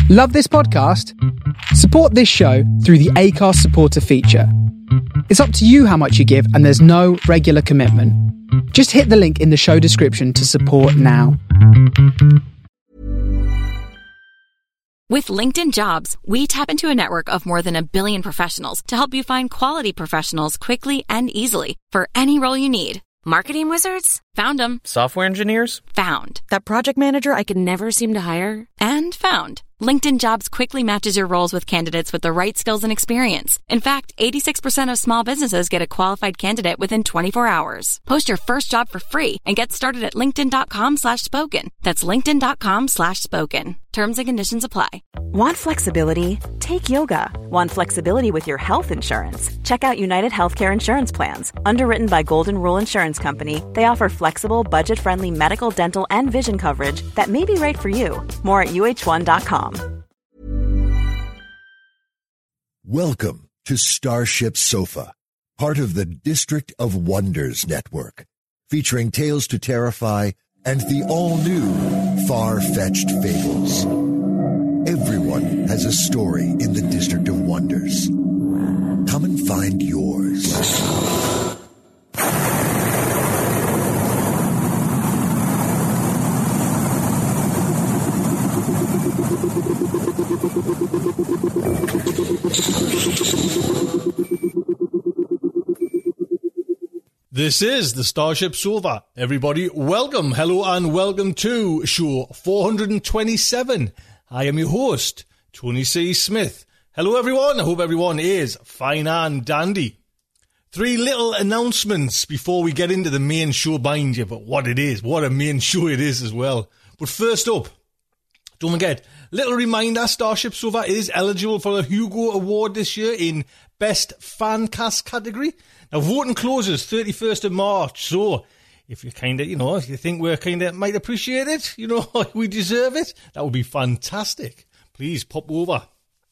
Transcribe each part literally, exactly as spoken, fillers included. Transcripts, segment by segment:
Love this podcast? Support this show through the Acast supporter feature. It's up to you how much you give, and there's no regular commitment. Just hit the link in the show description to support now. With LinkedIn Jobs, we tap into a network of more than a billion professionals to help you find quality professionals quickly and easily for any role you need. Marketing wizards? Found them. Software engineers? Found. That project manager I could never seem to hire? And found. LinkedIn Jobs quickly matches your roles with candidates with the right skills and experience. In fact, eighty-six percent of small businesses get a qualified candidate within twenty-four hours. Post your first job for free and get started at linkedin.com slash spoken. That's linkedin.com slash spoken. Terms and conditions apply. Want flexibility? Take yoga. Want flexibility with your health insurance? Check out United Healthcare Insurance Plans. Underwritten by Golden Rule Insurance Company, they offer flexible, budget-friendly medical, dental, and vision coverage that may be right for you. More at U H one dot com. Welcome to Starship Sofa, part of the District of Wonders network, featuring Tales to Terrify and the all-new Far-Fetched Fables. Everyone has a story in the District of Wonders. Come and find yours. This is the Starship Sofa. Everybody, welcome, hello, and welcome to show four hundred twenty-seven. I am your host, Tony C. Smith. Hello, everyone. I hope everyone is fine and dandy. Three little announcements before we get into the main show behind you, but what it is, what a main show it is as well. But first up, don't forget, little reminder, Starship Sofa is eligible for a Hugo Award this year in Best Fancast category. Now, voting closes thirty-first of March, so if you kind of, you know, if you think we're kind of might appreciate it, you know, we deserve it, that would be fantastic. Please pop over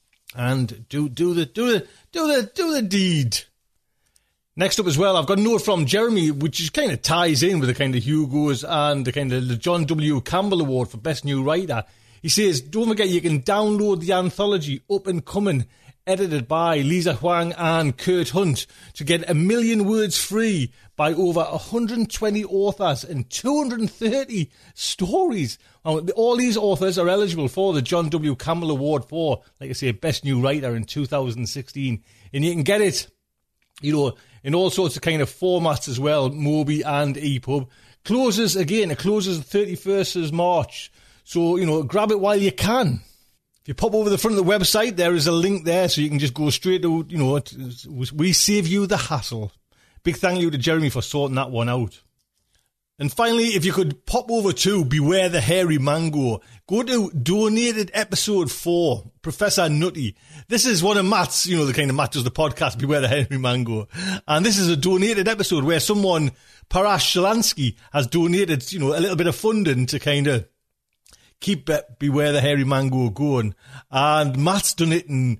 and do do the do the do the do the deed. Next up as well, I've got a note from Jeremy, which is kind of ties in with the kind of Hugos and the kind of the John W. Campbell Award for Best New Writer. He says, don't forget you can download the anthology Up and Coming, edited by Lisa Huang and Kurt Hunt, to get a million words free by over one hundred twenty authors and two hundred thirty stories. All these authors are eligible for the John W. Campbell Award for, like I say, Best New Writer in two thousand sixteen. And you can get it, you know, in all sorts of kind of formats as well, Mobi and E P U B. Closes, again, it closes the thirty-first of March. So, you know, grab it while you can. If you pop over the front of the website, there is a link there, so you can just go straight to, you know, we save you the hassle. Big thank you to Jeremy for sorting that one out. And finally, if you could pop over to Beware the Hairy Mango, go to Donated Episode four, Professor Nutty. This is one of Matt's, you know, the kind of Matt does the podcast, Beware the Hairy Mango. And this is a donated episode where someone, Parash Shalansky, has donated, you know, a little bit of funding to kind of keep Beware the Hairy Mango going. And Matt's done it in,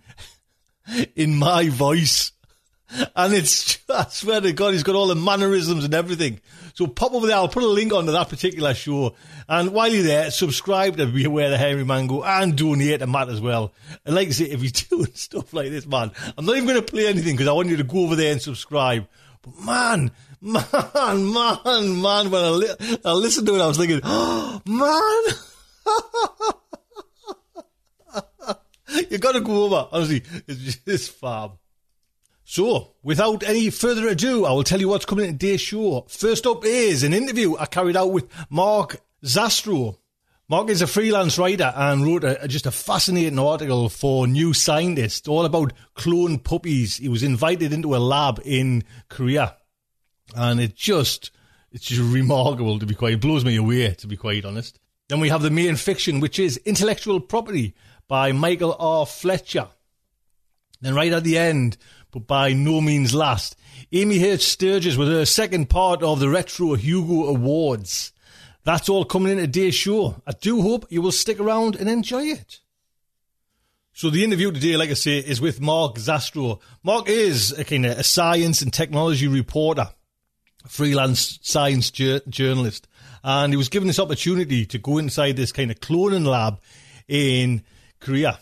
in my voice. And it's, I swear to God, he's got all the mannerisms and everything. So pop over there. I'll put a link onto that particular show. And while you're there, subscribe to Beware the Hairy Mango and donate to Matt as well. And like I say, if he's doing stuff like this, man, I'm not even going to play anything because I want you to go over there and subscribe. But man, man, man, man, when I, li- I listened to it, I was thinking, oh, man. You got to go over. Honestly, it's just fab. So, without any further ado, I will tell you what's coming in today's show. First up is an interview I carried out with Mark Zastrow. Mark is a freelance writer and wrote a, just a fascinating article for New Scientist, all about cloned puppies. He was invited into a lab in Korea, and it just, it's just remarkable, to be quite, it blows me away, to be quite honest. Then we have the main fiction, which is Intellectual Property by Michael R. Fletcher. Then right at the end, but by no means last, Amy H. Sturgis with her second part of the Retro Hugo Awards. That's all coming in today's show. I do hope you will stick around and enjoy it. So the interview today, like I say, is with Mark Zastrow. Mark is a kind of a science and technology reporter, a freelance science jur- journalist. And he was given this opportunity to go inside this kind of cloning lab in Korea.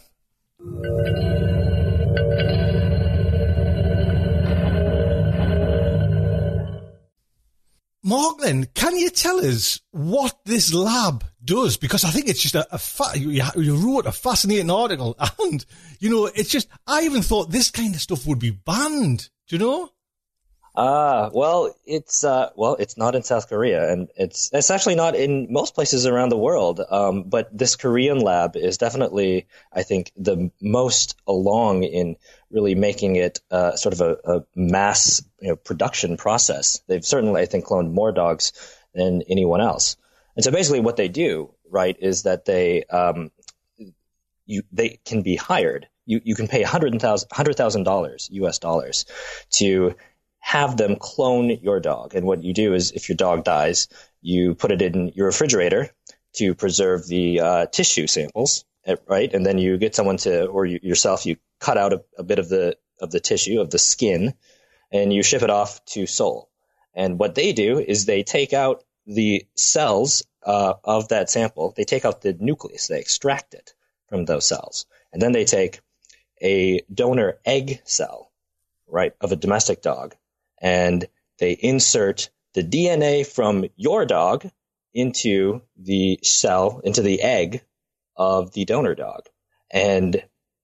Marklin, can you tell us what this lab does? Because I think it's just a, a fa- you, you wrote a fascinating article, and, you know, it's just, I even thought this kind of stuff would be banned, do you know? Ah, uh, well, it's, uh, well, it's not in South Korea, and it's, it's actually not in most places around the world. Um, but this Korean lab is definitely, I think, the most along in really making it, uh, sort of a, a mass, you know, production process. They've certainly, I think, cloned more dogs than anyone else. And so basically what they do, right, is that they, um, you, they can be hired. You, you can pay one hundred thousand dollars, U S dollars, to have them clone your dog. And what you do is, if your dog dies, you put it in your refrigerator to preserve the uh, tissue samples, right? And then you get someone to, or you, yourself, you cut out a, a bit of the of the tissue, of the skin, and you ship it off to Seoul. And what they do is they take out the cells uh, of that sample. They take out the nucleus. They extract it from those cells. And then they take a donor egg cell, right, of a domestic dog, and they insert the D N A from your dog into the cell, into the egg of the donor dog. And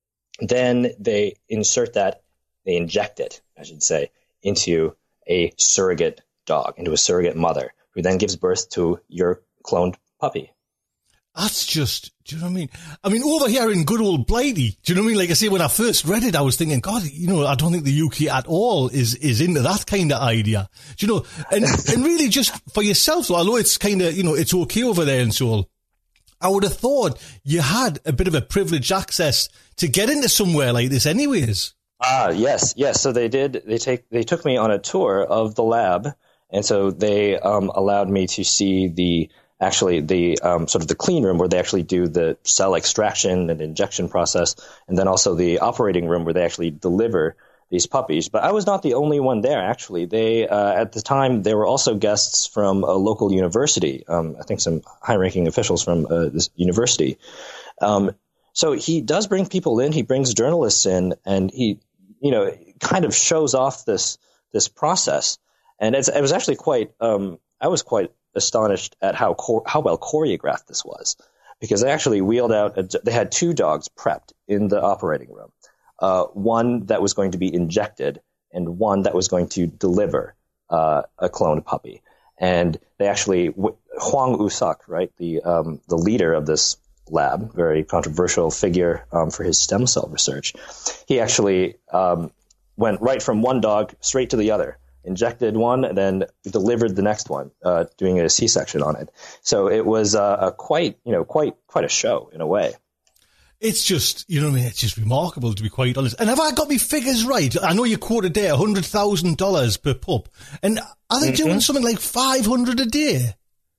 then they insert that, they inject it, I should say, into a surrogate dog, into a surrogate mother, who then gives birth to your cloned puppy. That's just, do you know what I mean? I mean, over here in good old Blighty, do you know what I mean? Like I say, when I first read it, I was thinking, God, you know, I don't think the U K at all is, is into that kind of idea. Do you know? And, and really just for yourself, so although it's kind of, you know, it's okay over there in Seoul, I would have thought you had a bit of a privileged access to get into somewhere like this anyways. Ah, yes, yes. So they did, they take, they took me on a tour of the lab. And so they, um, allowed me to see the, actually the um, sort of the clean room where they actually do the cell extraction and injection process, and then also the operating room where they actually deliver these puppies. But I was not the only one there, actually. They uh, at the time, there were also guests from a local university, um, I think some high-ranking officials from uh, this university. Um, so he does bring people in, he brings journalists in, and he, you know, kind of shows off this this process. And it's, it was actually quite, um, I was quite astonished at how chor- how well choreographed this was, because they actually wheeled out a, they had two dogs prepped in the operating room, uh, one that was going to be injected and one that was going to deliver uh, a cloned puppy. And they actually, Hwang Woo-suk, right, the um, the leader of this lab, very controversial figure um, for his stem cell research, he actually um, went right from one dog straight to the other. Injected one, and then delivered the next one, uh, doing a C-section on it. So it was uh, a quite, you know, quite, quite a show in a way. It's just, you know what I mean? It's just remarkable, to be quite honest. And have I got my figures right? I know you quoted there one hundred thousand dollars per pup. And are they mm-hmm. doing something like five hundred a day?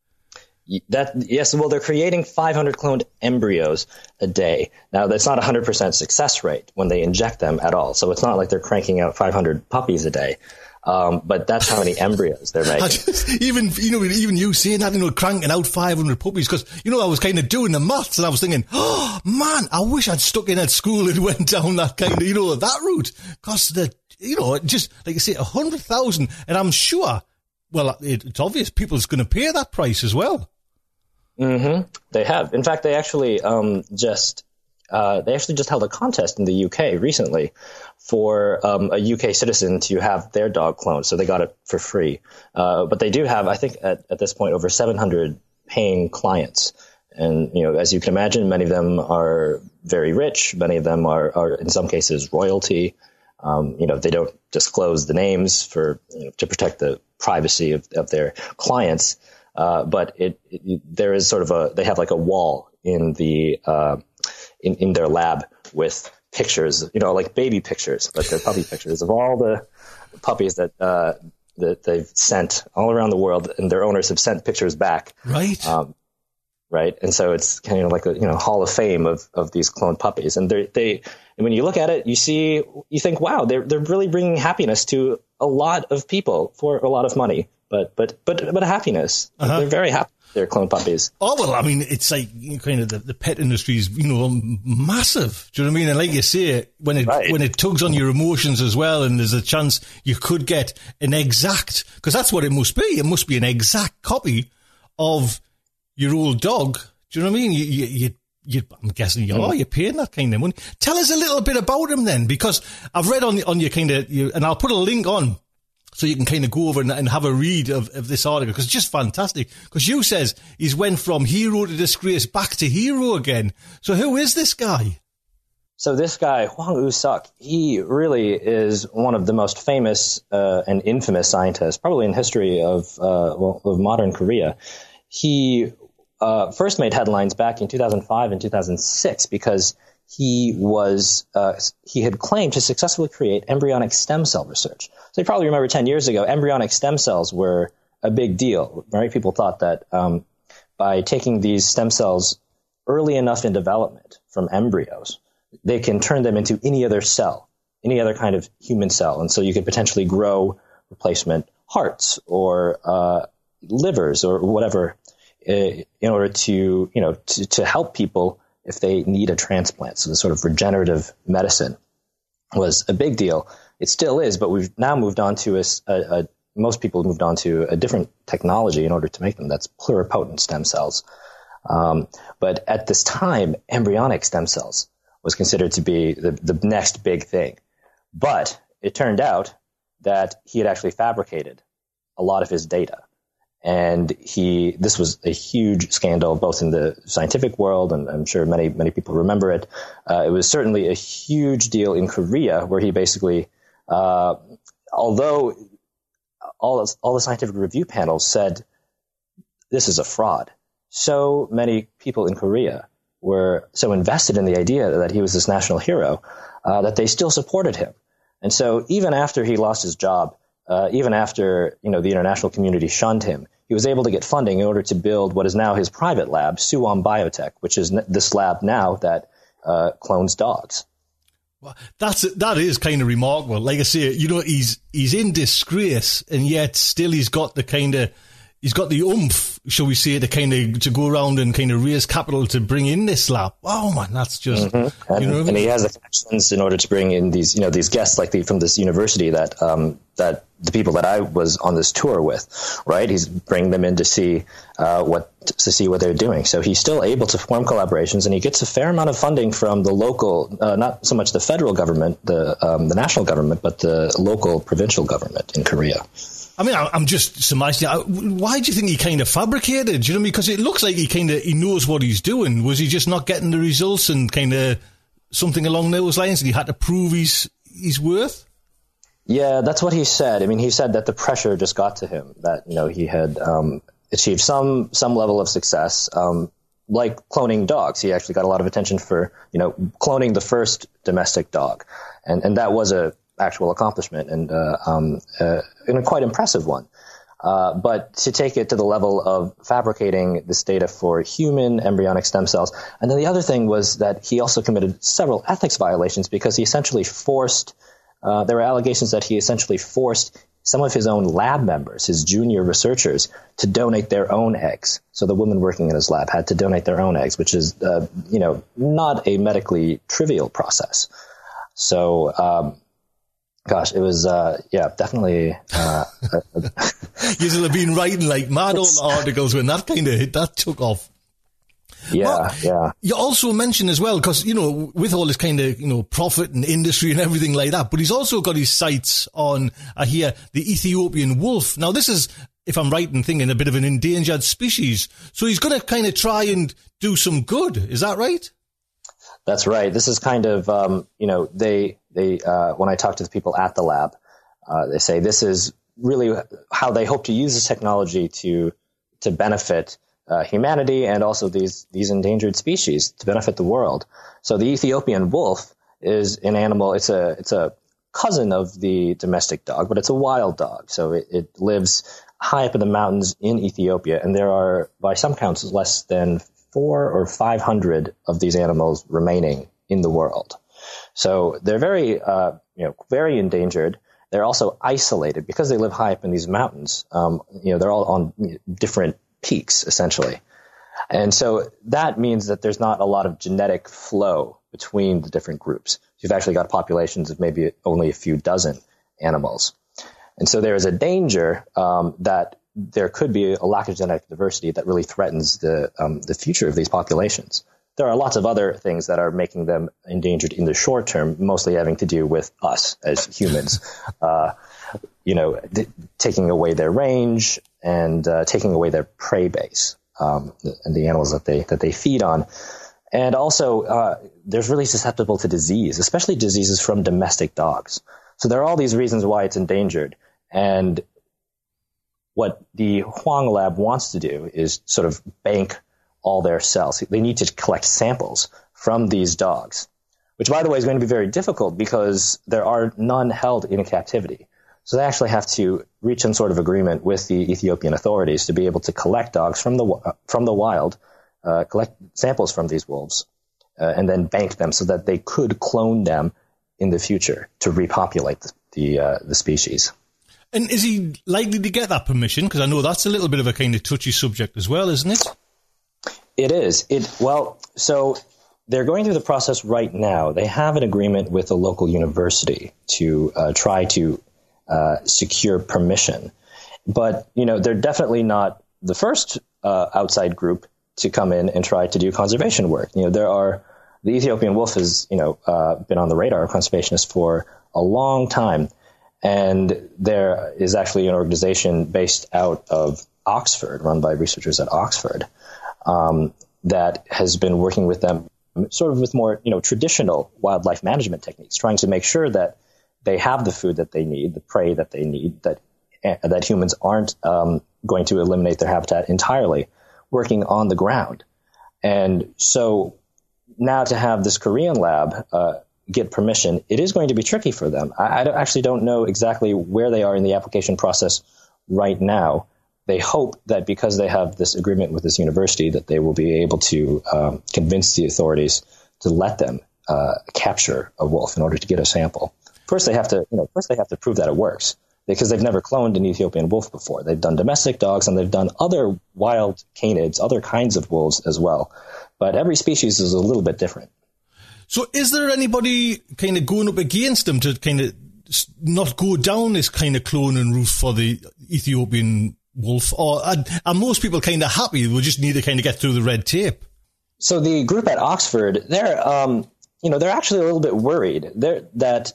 That yes, well, they're creating five hundred cloned embryos a day. Now, that's not a one hundred percent success rate when they inject them at all. So it's not like they're cranking out five hundred puppies a day. Um, but that's how many embryos they're making. Just, even, you know, even you saying that, you know, cranking out five hundred puppies, because, you know, I was kind of doing the maths and I was thinking, oh, man, I wish I'd stuck in at school and went down that kind of, you know, that route. Because the, you know, just, like I say, a hundred thousand, and I'm sure, well, it, it's obvious people's going to pay that price as well. Mm-hmm. They have. In fact, they actually, um, just, uh, they actually just held a contest in the U K recently for um, a U K citizen to have their dog cloned. So they got it for free. Uh, but they do have, I think, at, at this point, over seven hundred paying clients. And, you know, as you can imagine, many of them are very rich. Many of them are, are in some cases, royalty. Um, you know, they don't disclose the names for, you know, to protect the privacy of, of their clients. Uh, but it, it, there is sort of a, they have like a wall in the, uh, in, in their lab with pictures, you know, like baby pictures, but they're puppy pictures of all the puppies that, uh, that they've sent all around the world, and their owners have sent pictures back. Right. Um, right. And so it's kind of like a, you know, hall of fame of, of these cloned puppies. And they, they, and when you look at it, you see, you think, wow, they're, they're really bringing happiness to a lot of people for a lot of money, but, but, but, but a happiness. Uh-huh. They're very happy. their clone puppies. Oh, well, I mean, it's like you know, kind of the, the pet industry is, you know, massive. Do you know what I mean? And like you say, when it right. when it tugs on your emotions as well, and there's a chance you could get an exact, because that's what it must be. It must be an exact copy of your old dog. Do you know what I mean? You, you, you, you I'm guessing you, mm. oh, you're paying that kind of money. Tell us a little bit about him then, because I've read on on your kind of, you, and I'll put a link on so you can kind of go over and, and have a read of, of this article, because it's just fantastic. Because you says he's went from hero to disgrace back to hero again. So who is this guy? So this guy, Hwang Woo-suk, he really is one of the most famous uh, and infamous scientists, probably in history of uh, well, of modern Korea. He uh, first made headlines back in two thousand five and two thousand six because he was uh, he had claimed to successfully create embryonic stem cell research. So you probably remember ten years ago, embryonic stem cells were a big deal, right? People thought that um, by taking these stem cells early enough in development from embryos, they can turn them into any other cell, any other kind of human cell. And so you could potentially grow replacement hearts or uh, livers or whatever uh, in order to, you know, to, to help people if they need a transplant. So the sort of regenerative medicine was a big deal. It still is, but we've now moved on to a, a, a most people have moved on to a different technology in order to make them. That's pluripotent stem cells. Um, but at this time, embryonic stem cells was considered to be the, the next big thing. But it turned out that he had actually fabricated a lot of his data. And he, this was a huge scandal, both in the scientific world, and I'm sure many, many people remember it. Uh, it was certainly a huge deal in Korea, where he basically, uh, although all, all the scientific review panels said, this is a fraud, so many people in Korea were so invested in the idea that he was this national hero, uh, that they still supported him. And so even after he lost his job, uh, even after, you know, the international community shunned him, he was able to get funding in order to build what is now his private lab, Suwon Biotech, which is n- this lab now that uh, clones dogs. Well, that's that is kind of remarkable. Like I say, you know, he's he's in disgrace, and yet still he's got the kind of he's got the oomph, shall we say, to kind of to go around and kind of raise capital to bring in this lab. Oh man, that's just mm-hmm. and, you know what I mean? And he has the connections in order to bring in these, you know, these guests like the, from this university that um, that the people that I was on this tour with, right? He's bringing them in to see uh, what to see what they're doing. So he's still able to form collaborations, and he gets a fair amount of funding from the local, uh, not so much the federal government, the um, the national government, but the local provincial government in Korea. I mean, I'm just surmising. Why do you think he kind of fabricated? Do you know, because it looks like he kind of he knows what he's doing. Was he just not getting the results and kind of something along those lines, and he had to prove his his worth? Yeah, that's what he said. I mean, he said that the pressure just got to him, that, you know, he had um, achieved some some level of success, um, like cloning dogs. He actually got a lot of attention for, you know, cloning the first domestic dog, and and that was a actual accomplishment, and uh, um, uh, and a quite impressive one. Uh, but to take it to the level of fabricating this data for human embryonic stem cells, and then the other thing was that he also committed several ethics violations because he essentially forced. Uh, there were allegations that he essentially forced some of his own lab members, his junior researchers, to donate their own eggs. So the women working in his lab had to donate their own eggs, which is, uh, you know, not a medically trivial process. So, um, gosh, it was, uh, yeah, definitely. Uh, You'll have been writing like mad old articles when that kind of that took off. Yeah, well, yeah. You also mentioned as well, because, you know, with all this kind of, you know, profit and industry and everything like that, but he's also got his sights on, I hear, the Ethiopian wolf. Now, this is, if I'm right in thinking, a bit of an endangered species. So he's going to kind of try and do some good. Is that right? That's right. This is kind of, um, you know, they, they, uh, when I talk to the people at the lab, uh, they say this is really how they hope to use this technology to, to benefit Uh, humanity and also these these endangered species, to benefit the world. So the Ethiopian wolf is an animal. It's a it's a cousin of the domestic dog, but it's a wild dog. So it, it lives high up in the mountains in Ethiopia, and there are, by some counts, less than four or five hundred of these animals remaining in the world. So they're very uh, you know very endangered. They're also isolated because they live high up in these mountains. Um, you know, they're all on different peaks, essentially. And so that means that there's not a lot of genetic flow between the different groups. You've actually got populations of maybe only a few dozen animals. And so there is a danger um, that there could be a lack of genetic diversity that really threatens the um, the future of these populations. There are lots of other things that are making them endangered in the short term, mostly having to do with us as humans, uh, you know, th- taking away their range and uh, taking away their prey base um, and the animals that they that they feed on. And also, uh, they're really susceptible to disease, especially diseases from domestic dogs. So there are all these reasons why it's endangered. And what the Huang Lab wants to do is sort of bank all their cells. They need to collect samples from these dogs, which, by the way, is going to be very difficult because there are none held in captivity. So they actually have to reach some sort of agreement with the Ethiopian authorities to be able to collect dogs from the uh, from the wild, uh, collect samples from these wolves, uh, and then bank them so that they could clone them in the future to repopulate the the, uh, the species. And is he likely to get that permission? Because I know that's a little bit of a kind of touchy subject as well, isn't it? It is. It well, so they're going through the process right now. They have an agreement with a local university to uh, try to uh, secure permission. But, you know, they're definitely not the first uh, outside group to come in and try to do conservation work. You know, there are the Ethiopian wolf has, you know, uh, been on the radar of conservationists for a long time. And there is actually an organization based out of Oxford, run by researchers at Oxford, um, that has been working with them sort of with more, you know, traditional wildlife management techniques, trying to make sure that they have the food that they need, the prey that they need, that that humans aren't um, going to eliminate their habitat entirely, working on the ground. And so now to have this Korean lab uh, get permission, it is going to be tricky for them. I, I don't, actually don't know exactly where they are in the application process right now. They hope that because they have this agreement with this university that they will be able to um, convince the authorities to let them uh, capture a wolf in order to get a sample. First, they have to, you know, first they have to prove that it works, because they've never cloned an Ethiopian wolf before. They've done domestic dogs and they've done other wild canids, other kinds of wolves as well. But every species is a little bit different. So is there anybody kind of going up against them to kind of not go down this kind of cloning route for the Ethiopian wolf? Or are, are most people kind of happy? We just need to kind of get through the red tape. So the group at Oxford, they're, um, you know, they're actually a little bit worried they're, that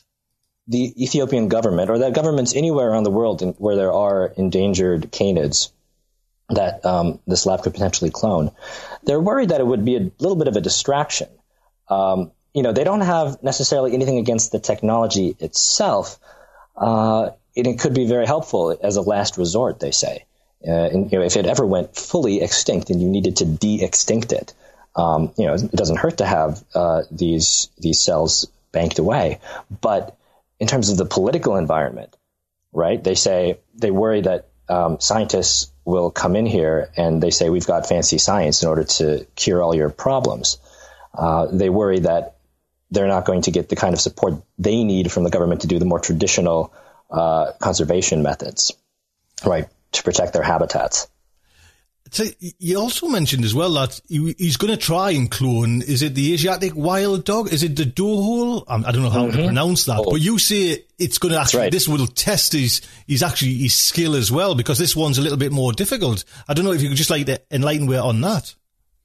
the Ethiopian government, or that governments anywhere around the world in, where there are endangered canids that um, this lab could potentially clone, they're worried that it would be a little bit of a distraction. Um, you know, they don't have necessarily anything against the technology itself. Uh, and it could be very helpful as a last resort, they say. Uh, and, you know, if it ever went fully extinct and you needed to de-extinct it, um, you know, it doesn't hurt to have uh, these these cells banked away. But in terms of the political environment, right, they say they worry that um, scientists will come in here and they say, we've got fancy science in order to cure all your problems. Uh, they worry that they're not going to get the kind of support they need from the government to do the more traditional uh, conservation methods, right, to protect their habitats. So you also mentioned as well that he, he's going to try and clone, is it the Asiatic wild dog? Is it the Dohol? I don't know how mm-hmm. to pronounce that, oh. but you say it's going to actually, right. this will test his, his actually his skill as well, because this one's a little bit more difficult. I don't know if you could just like to enlighten me on that.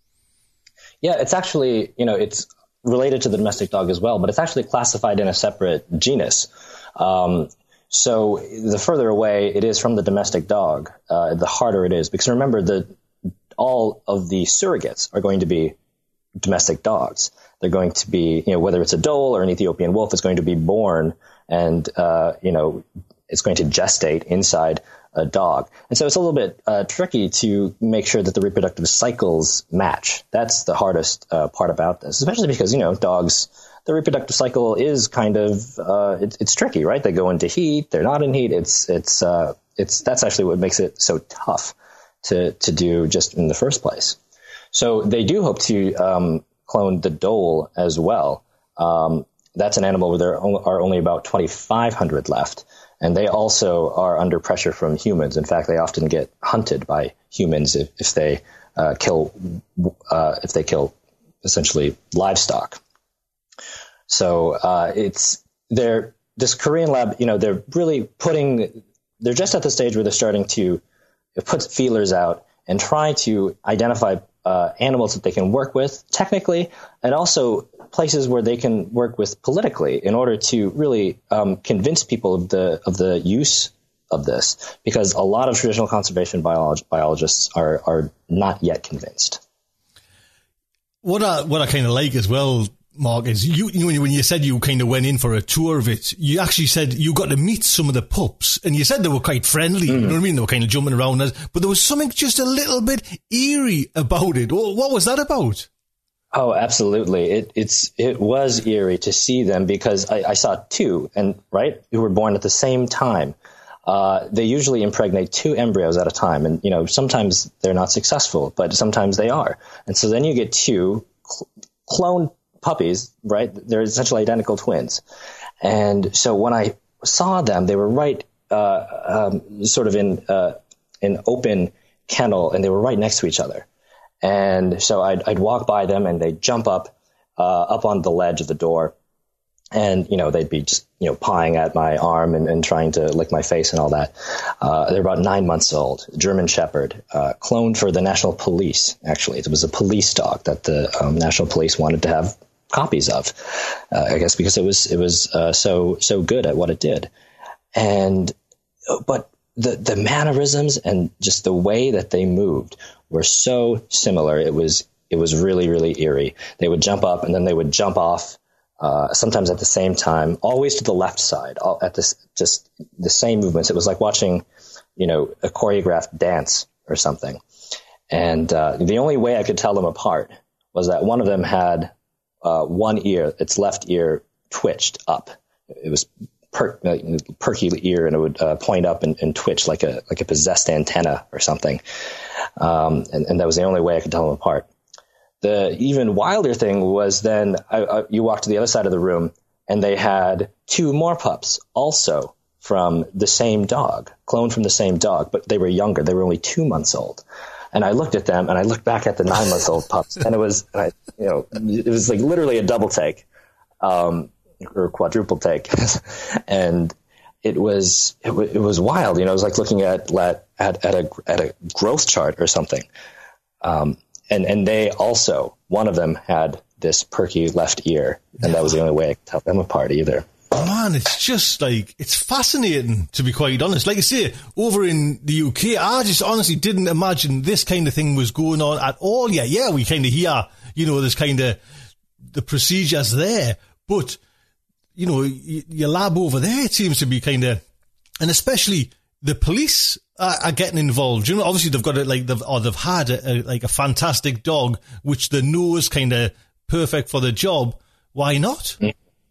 Yeah, it's actually, you know, it's related to the domestic dog as well, but it's actually classified in a separate genus. Um, so the further away it is from the domestic dog, uh, the harder it is. Because remember, the all of the surrogates are going to be domestic dogs. They're going to be, you know, whether it's a dhole or an Ethiopian wolf, is going to be born and, uh, you know, it's going to gestate inside a dog. And so it's a little bit uh, tricky to make sure that the reproductive cycles match. That's the hardest uh, part about this, especially because, you know, dogs, the reproductive cycle is kind of, uh, it, it's tricky, right? They go into heat, they're not in heat. It's, it's, uh, it's, that's actually what makes it so tough to, to do just in the first place. So they do hope to um, clone the dhole as well. Um, that's an animal where there are only about twenty-five hundred left. And they also are under pressure from humans. In fact, they often get hunted by humans if, if they uh, kill uh, if they kill essentially livestock. So uh, it's they're this Korean lab. You know, they're really putting. They're just at the stage where they're starting to put feelers out and try to identify uh, animals that they can work with technically, and also places where they can work with politically in order to really um, convince people of the of the use of this, because a lot of traditional conservation biolog- biologists are are not yet convinced. What I what I kind of like as well, Mark, is you, you know, when you said you kind of went in for a tour of it, you actually said you got to meet some of the pups, and you said they were quite friendly. Mm. You know what I mean? They were kind of jumping around, but there was something just a little bit eerie about it. What was that about? Oh, absolutely. It it's it was eerie to see them, because I, I saw two, and right, who were born at the same time. Uh, they usually impregnate two embryos at a time, and you know sometimes they're not successful, but sometimes they are. And so then you get two cl- clone puppies, right? They're essentially identical twins. And so when I saw them, they were right, uh, um, sort of in uh, an open kennel, and they were right next to each other. And so I'd, I'd walk by them, and they'd jump up, uh, up on the ledge of the door, and, you know, they'd be just, you know, pawing at my arm and, and trying to lick my face and all that. Uh, they're about nine months old, German Shepherd, uh, cloned for the National Police, actually. It was a police dog that the um, National Police wanted to have copies of, uh, I guess because it was, it was uh, so, so good at what it did. And, but the, the mannerisms and just the way that they moved were so similar. It was, it was really, really eerie. They would jump up, and then they would jump off, uh, sometimes at the same time, always to the left side, all at this, just the same movements. It was like watching, you know, a choreographed dance or something. And, uh, the only way I could tell them apart was that one of them had, uh, one ear, its left ear twitched up. It was per, uh, perky ear, and it would, uh, point up and, and twitch like a, like a possessed antenna or something. Um, and, and that was the only way I could tell them apart. The even wilder thing was then I, I, you walked to the other side of the room, and they had two more pups also from the same dog, cloned from the same dog, but they were younger. They were only two months old. And I looked at them, and I looked back at the nine month old pups, and it was, I, you know, it was like literally a double take, um, or quadruple take. And it was, it, w- it was wild. You know, it was like looking at, at, at a, at a growth chart or something. Um, And and they also, one of them had this perky left ear, and that was the only way I could tell them apart either. Man, it's just like, it's fascinating, to be quite honest. Like I say, over in the U K, I just honestly didn't imagine this kind of thing was going on at all. Yeah, yeah, we kind of hear, you know, there's kind of the procedures there, but, you know, y- your lab over there, it seems to be kind of, and especially the police are, are getting involved. You know, obviously they've got it like they've or they've had a, a, like a fantastic dog, which they know is kind of perfect for the job. Why not?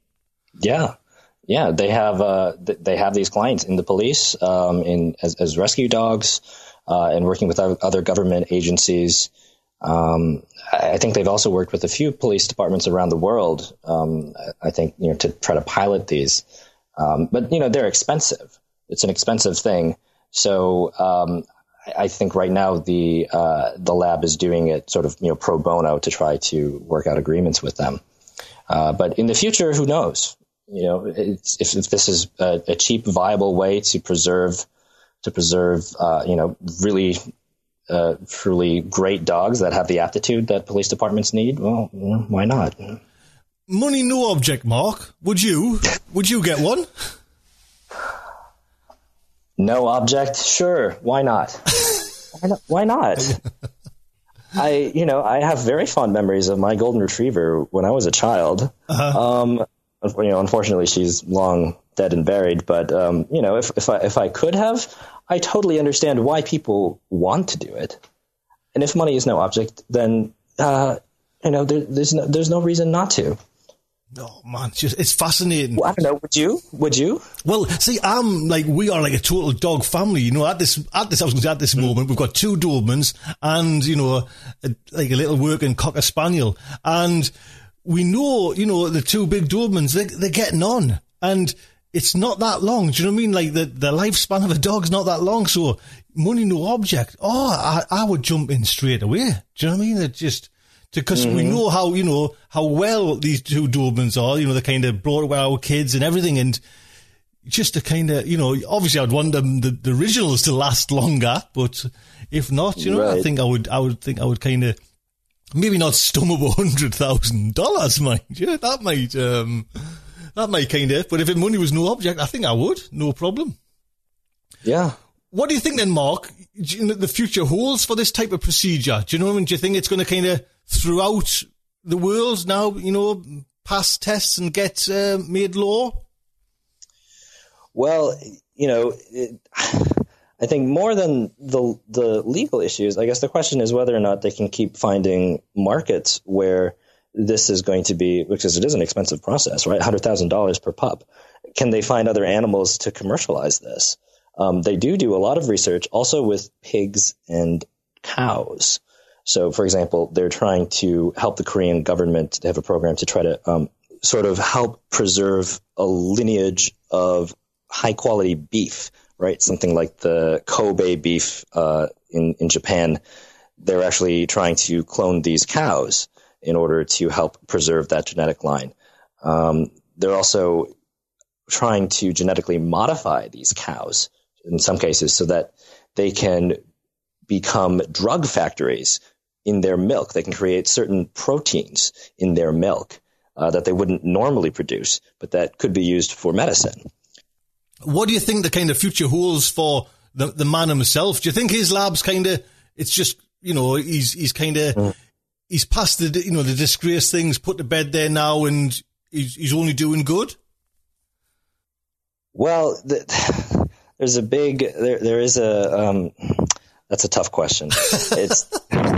Yeah, yeah. They have uh, they have these clients in the police, um, in as, as rescue dogs, uh, and working with other government agencies. Um, I think they've also worked with a few police departments around the world. Um, I think you know to try to pilot these, um, but you know they're expensive. It's an expensive thing. So um, I think right now the uh, the lab is doing it sort of you know pro bono to try to work out agreements with them. Uh, but in the future, who knows? You know, it's, if, if this is a, a cheap, viable way to preserve to preserve uh, you know really uh, truly great dogs that have the aptitude that police departments need, well, you know, why not? Money no object, Mark. Would you? Would you get one? No object? Sure. Why not? Why not? Why not? I, you know, I have very fond memories of my golden retriever when I was a child. Uh-huh. Um, you know, unfortunately, she's long dead and buried. But um, you know, if if I if I could have, I totally understand why people want to do it. And if money is no object, then uh, you know, there, there's no there's no reason not to. Oh man, it's just, it's fascinating. Well, I don't know. Would you? Would you? Well, see, I'm like, we are like a total dog family. You know, at this, at this, I was going to say at this mm. moment, we've got two Dobermans and, you know, a, like a little working Cocker Spaniel. And we know, you know, the two big Dobermans, they, they're getting on. And it's not that long. Do you know what I mean? Like the, the lifespan of a dog's not that long. So money, no object. Oh, I, I would jump in straight away. Do you know what I mean? It just, because mm-hmm. we know how, you know, how well these two Dobermans are, you know, they kind of brought away our kids and everything. And just to kind of, you know, obviously I'd want them, the, the originals to last longer, but if not, you know, right. I think I would, I would think I would kind of, maybe not stum up a hundred thousand dollars, mind you. That might, um, that might kind of, but if it money was no object, I think I would, no problem. Yeah. What do you think then, Mark, do you know, the future holds for this type of procedure? Do you know what I mean? Do you think it's going to kind of, throughout the world now, you know, pass tests and get uh, made law? Well, you know, it, I think more than the the legal issues, I guess the question is whether or not they can keep finding markets where this is going to be, because it is an expensive process, right? one hundred thousand dollars per pup. Can they find other animals to commercialize this? Um, they do do a lot of research also with pigs and cows. So, for example, they're trying to help the Korean government. They have a program to try to um, sort of help preserve a lineage of high-quality beef, right? Something like the Kobe beef uh, in, in Japan. They're actually trying to clone these cows in order to help preserve that genetic line. Um, they're also trying to genetically modify these cows in some cases so that they can become drug factories in their milk. They can create certain proteins in their milk uh, that they wouldn't normally produce, but that could be used for medicine. What do you think the kind of future holds for the the man himself? Do you think his lab's kind of, it's just, you know, he's he's kind of, mm. he's past the, you know, the disgrace things, put to bed there now, and he's, he's only doing good? Well, the, there's a big, there there is a, um, that's a tough question. It's,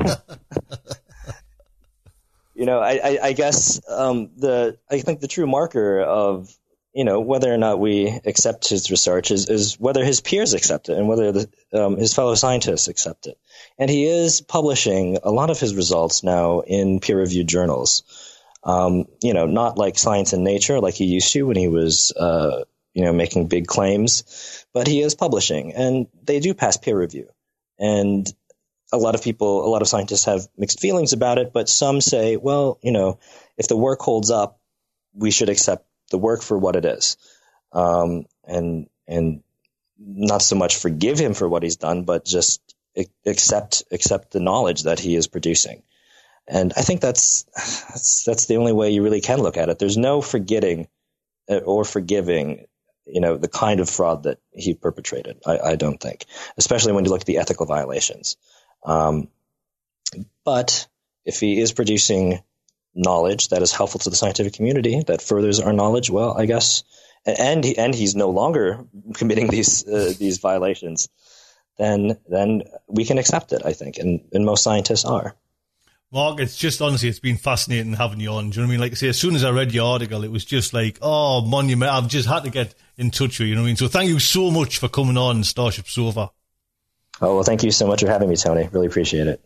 you know, I, I, I guess um, the, I think the true marker of, you know, whether or not we accept his research is, is whether his peers accept it and whether the, um, his fellow scientists accept it. And he is publishing a lot of his results now in peer-reviewed journals. Um, you know, not like Science and Nature like he used to when he was, uh, you know, making big claims, but he is publishing, and they do pass peer review. And a lot of people, a lot of scientists have mixed feelings about it, but some say, well, you know, if the work holds up, we should accept the work for what it is, um, and and not so much forgive him for what he's done, but just accept accept the knowledge that he is producing. And I think that's that's that's the only way you really can look at it. There's no forgetting or forgiving, you know, the kind of fraud that he perpetrated. I, I don't think, especially when you look at the ethical violations. Um, but if he is producing knowledge that is helpful to the scientific community, that furthers our knowledge, well, I guess, and he, and he's no longer committing these uh, these violations, then then we can accept it, I think, and, and most scientists are. Mark, it's just, honestly, it's been fascinating having you on. Do you know what I mean? Like I say, as soon as I read your article, it was just like, oh, monument. I've just had to get in touch with you, you know what I mean? So thank you so much for coming on Starship Sofa. Oh, well, thank you so much for having me, Tony. Really appreciate it.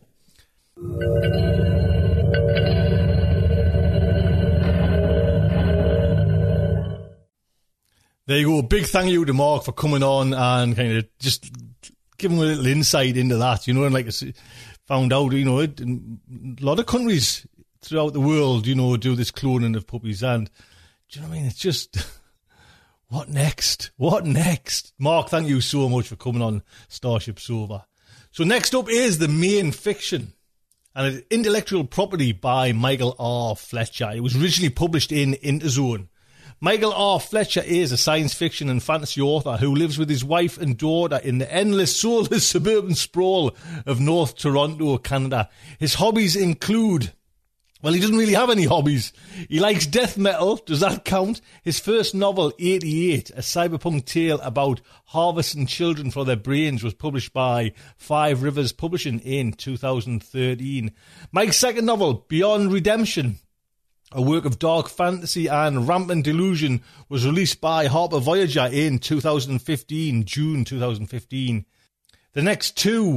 There you go. Big thank you to Mark for coming on and kind of just giving a little insight into that, you know, and like I said, found out, you know, in a lot of countries throughout the world, you know, do this cloning of puppies. And do you know what I mean? It's just, what next? What next? Mark, thank you so much for coming on Starship Sofa. So next up is the main fiction, and it's Intellectual Property by Michael R. Fletcher. It was originally published in Interzone. Michael R. Fletcher is a science fiction and fantasy author who lives with his wife and daughter in the endless, soulless suburban sprawl of North Toronto, Canada. His hobbies include, well, he doesn't really have any hobbies. He likes death metal. Does that count? His first novel, eighty-eight, a cyberpunk tale about harvesting children for their brains, was published by Five Rivers Publishing in two thousand thirteen. Mike's second novel, Beyond Redemption, a work of dark fantasy and rampant delusion, was released by Harper Voyager in two thousand fifteen, June two thousand fifteen. The next two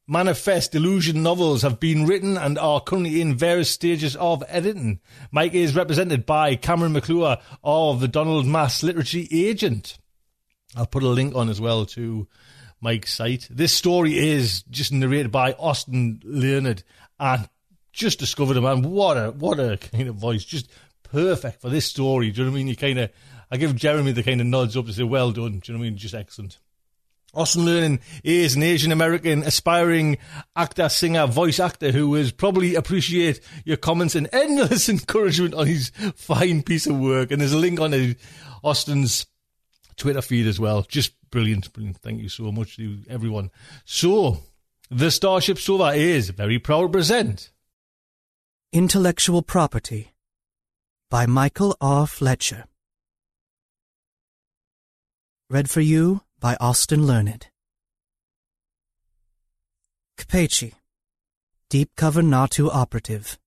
Manifest Illusion novels have been written and are currently in various stages of editing. Mike is represented by Cameron McClure of the Donald Mass Literary Agent. I'll put a link on as well to Mike's site. This story is just narrated by Austin Leonard, and just discovered him, man. What a what a kind of voice, just perfect for this story. Do you know what I mean? You kind of, I give Jeremy the kind of nods up to say, well done. Do you know what I mean? Just excellent. Austin Learning is an Asian American aspiring actor, singer, voice actor who will probably appreciate your comments and endless encouragement on his fine piece of work. And there's a link on the, Austin's Twitter feed as well. Just brilliant, brilliant. Thank you so much to everyone. So, the Starship Sofa is very proud to present Intellectual Property by Michael R. Fletcher. Read for you by Austin Learned. Kpechi, Deep Cover Natu Operative.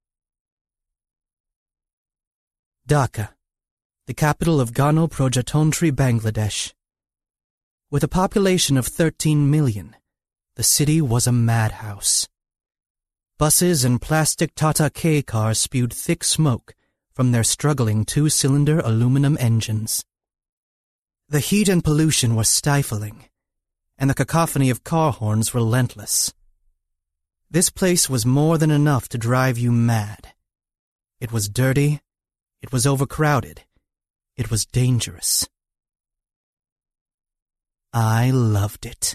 Dhaka, the capital of Gano Projatontri, Bangladesh. With a population of thirteen million, the city was a madhouse. Buses and plastic Tata K cars spewed thick smoke from their struggling two-cylinder aluminum engines. The heat and pollution were stifling, and the cacophony of car horns relentless. This place was more than enough to drive you mad. It was dirty, it was overcrowded, it was dangerous. I loved it.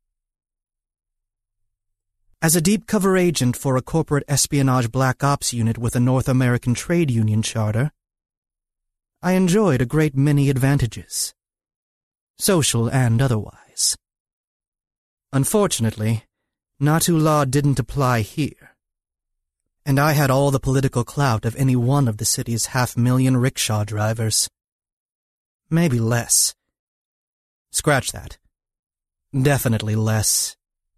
As a deep cover agent for a corporate espionage black ops unit with a North American trade union charter, I enjoyed a great many advantages, social and otherwise. Unfortunately, Natu law didn't apply here, and I had all the political clout of any one of the city's half-million rickshaw drivers. Maybe less. Scratch that. Definitely less.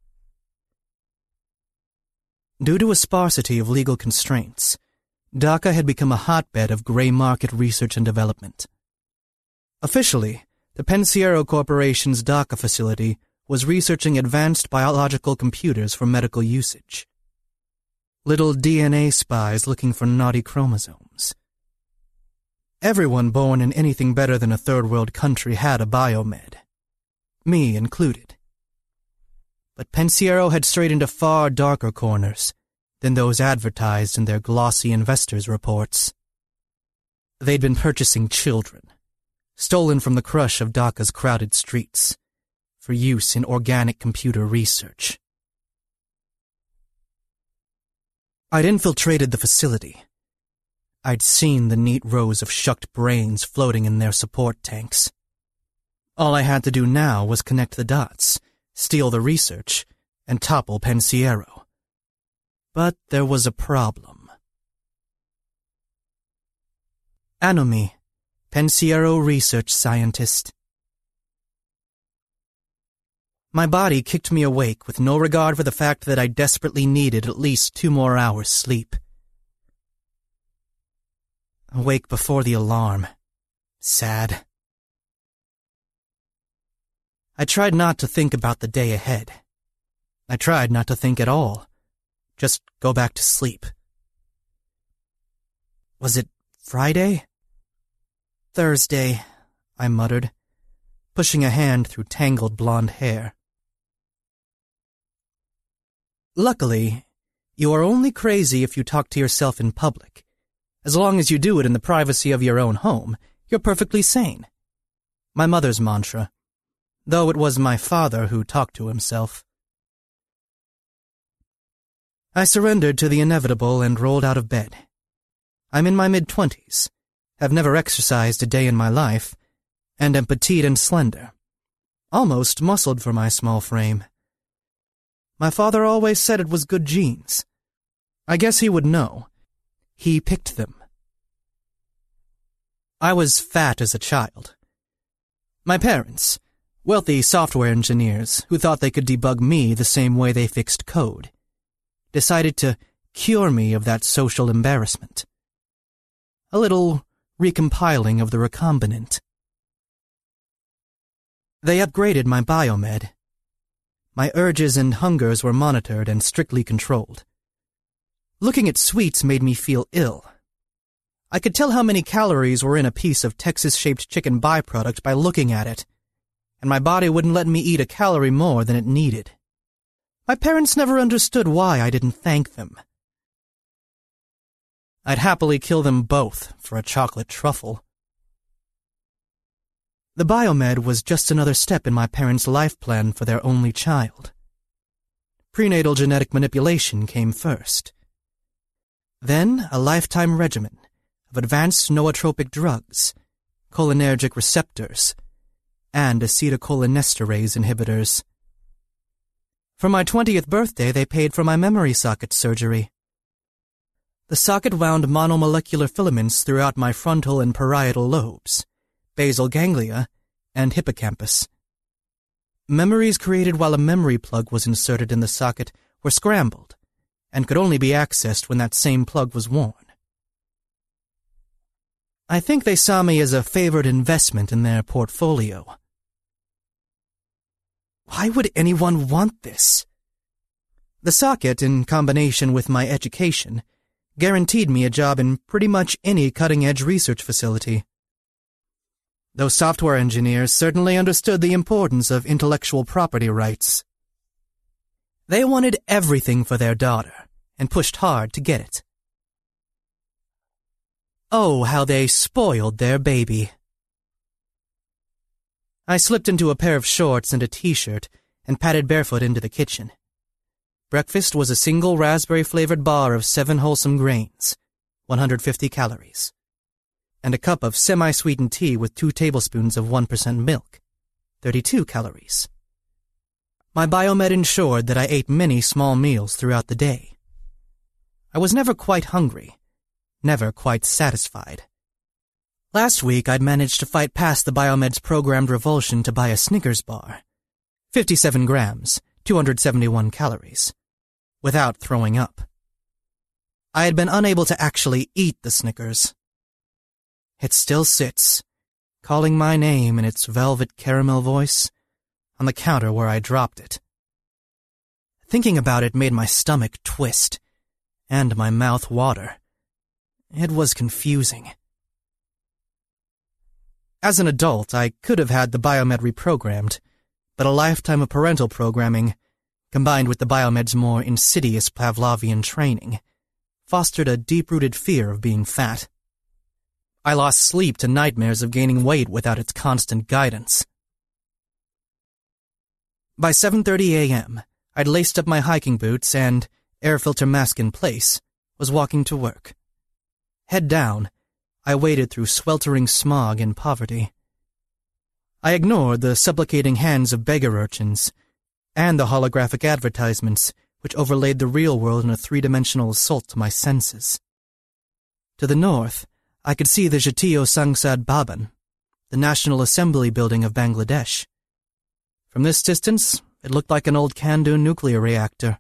Due to a sparsity of legal constraints, Dhaka had become a hotbed of gray market research and development. Officially, the Pensiero Corporation's Dhaka facility was researching advanced biological computers for medical usage. Little D N A spies looking for naughty chromosomes. Everyone born in anything better than a third-world country had a biomed, me included. But Pensiero had strayed into far darker corners than those advertised in their glossy investors' reports. They'd been purchasing children, stolen from the crush of Dhaka's crowded streets, for use in organic computer research. I'd infiltrated the facility. I'd seen the neat rows of shucked brains floating in their support tanks. All I had to do now was connect the dots, steal the research, and topple Pensiero. But there was a problem. Anomi, Pensiero research scientist. My body kicked me awake with no regard for the fact that I desperately needed at least two more hours' sleep. Awake before the alarm. Sad. I tried not to think about the day ahead. I tried not to think at all. Just go back to sleep. Was it Friday? Thursday, I muttered, pushing a hand through tangled blonde hair. Luckily, you are only crazy if you talk to yourself in public. As long as you do it in the privacy of your own home, you're perfectly sane. My mother's mantra, though it was my father who talked to himself. I surrendered to the inevitable and rolled out of bed. I'm in my mid-twenties, have never exercised a day in my life, and am petite and slender, almost muscled for my small frame. My father always said it was good genes. I guess he would know. He picked them. I was fat as a child. My parents, wealthy software engineers who thought they could debug me the same way they fixed code, decided to cure me of that social embarrassment. A little recompiling of the recombinant. They upgraded my biomed. My urges and hungers were monitored and strictly controlled. Looking at sweets made me feel ill. I could tell how many calories were in a piece of Texas-shaped chicken byproduct by looking at it, and my body wouldn't let me eat a calorie more than it needed. My parents never understood why I didn't thank them. I'd happily kill them both for a chocolate truffle. The biomed was just another step in my parents' life plan for their only child. Prenatal genetic manipulation came first. Then a lifetime regimen of advanced nootropic drugs, cholinergic receptors, and acetylcholinesterase inhibitors. For my twentieth birthday, they paid for my memory socket surgery. The socket wound monomolecular filaments throughout my frontal and parietal lobes, basal ganglia, and hippocampus. Memories created while a memory plug was inserted in the socket were scrambled and could only be accessed when that same plug was worn. I think they saw me as a favored investment in their portfolio. Why would anyone want this? The socket, in combination with my education, guaranteed me a job in pretty much any cutting-edge research facility. Those software engineers certainly understood the importance of intellectual property rights. They wanted everything for their daughter, and pushed hard to get it. Oh, how they spoiled their baby. I slipped into a pair of shorts and a t-shirt and padded barefoot into the kitchen. Breakfast was a single raspberry-flavored bar of seven wholesome grains, one hundred fifty calories, and a cup of semi-sweetened tea with two tablespoons of one percent milk, thirty-two calories. My biomed ensured that I ate many small meals throughout the day. I was never quite hungry, never quite satisfied. Last week, I'd managed to fight past the biomed's programmed revulsion to buy a Snickers bar, fifty-seven grams, two hundred seventy-one calories, without throwing up. I had been unable to actually eat the Snickers. It still sits, calling my name in its velvet caramel voice, on the counter where I dropped it. Thinking about it made my stomach twist, and my mouth water. It was confusing. As an adult, I could have had the biomed reprogrammed, but a lifetime of parental programming, combined with the biomed's more insidious Pavlovian training, fostered a deep-rooted fear of being fat. I lost sleep to nightmares of gaining weight without its constant guidance. By seven thirty a.m., I'd laced up my hiking boots and, air filter mask in place, was walking to work. Head down, I waded through sweltering smog and poverty. I ignored the supplicating hands of beggar urchins and the holographic advertisements which overlaid the real world in a three-dimensional assault to my senses. To the north, I could see the Jatiyo Sangsad Bhavan, the National Assembly building of Bangladesh. From this distance, it looked like an old Kandun nuclear reactor.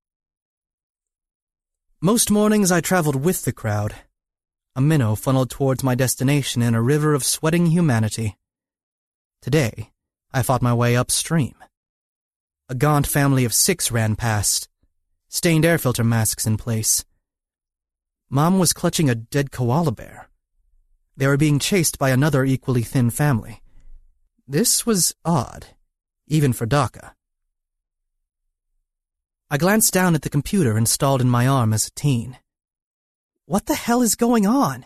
Most mornings I traveled with the crowd, a minnow funneled towards my destination in a river of sweating humanity. Today, I fought my way upstream. A gaunt family of six ran past, stained air filter masks in place. Mom was clutching a dead koala bear. They were being chased by another equally thin family. This was odd, even for Dhaka. I glanced down at the computer installed in my arm as a teen. What the hell is going on?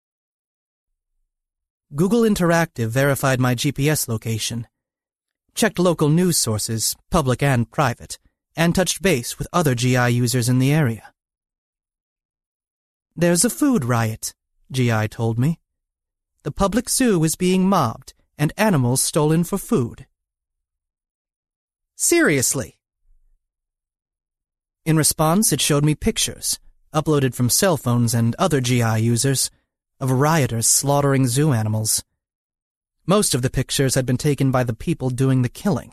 Google Interactive verified my G P S location, checked local news sources, public and private, and touched base with other G I users in the area. There's a food riot, G I told me. The public zoo is being mobbed and animals stolen for food. Seriously? In response, it showed me pictures, uploaded from cell phones and other G I users, of rioters slaughtering zoo animals. Most of the pictures had been taken by the people doing the killing.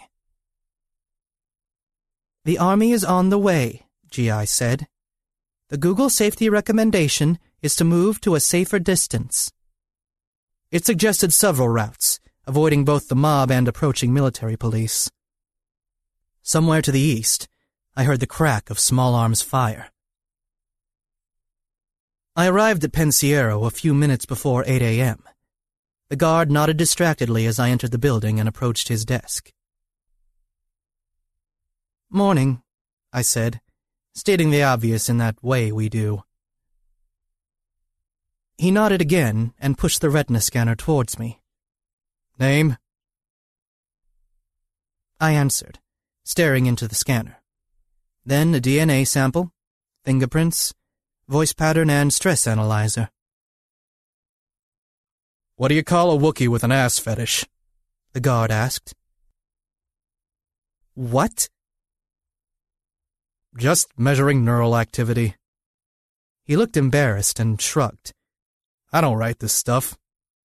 The army is on the way, G I said. The Google safety recommendation is to move to a safer distance. It suggested several routes, avoiding both the mob and approaching military police. Somewhere to the east, I heard the crack of Small Arms' fire. I arrived at Pensiero a few minutes before eight a.m. The guard nodded distractedly as I entered the building and approached his desk. "Morning," I said, stating the obvious in that way we do. He nodded again and pushed the retina scanner towards me. "Name?" I answered, staring into the scanner. Then a D N A sample, fingerprints, voice pattern, and stress analyzer. "What do you call a Wookiee with an ass fetish?" the guard asked. "What?" "Just measuring neural activity." He looked embarrassed and shrugged. "I don't write this stuff."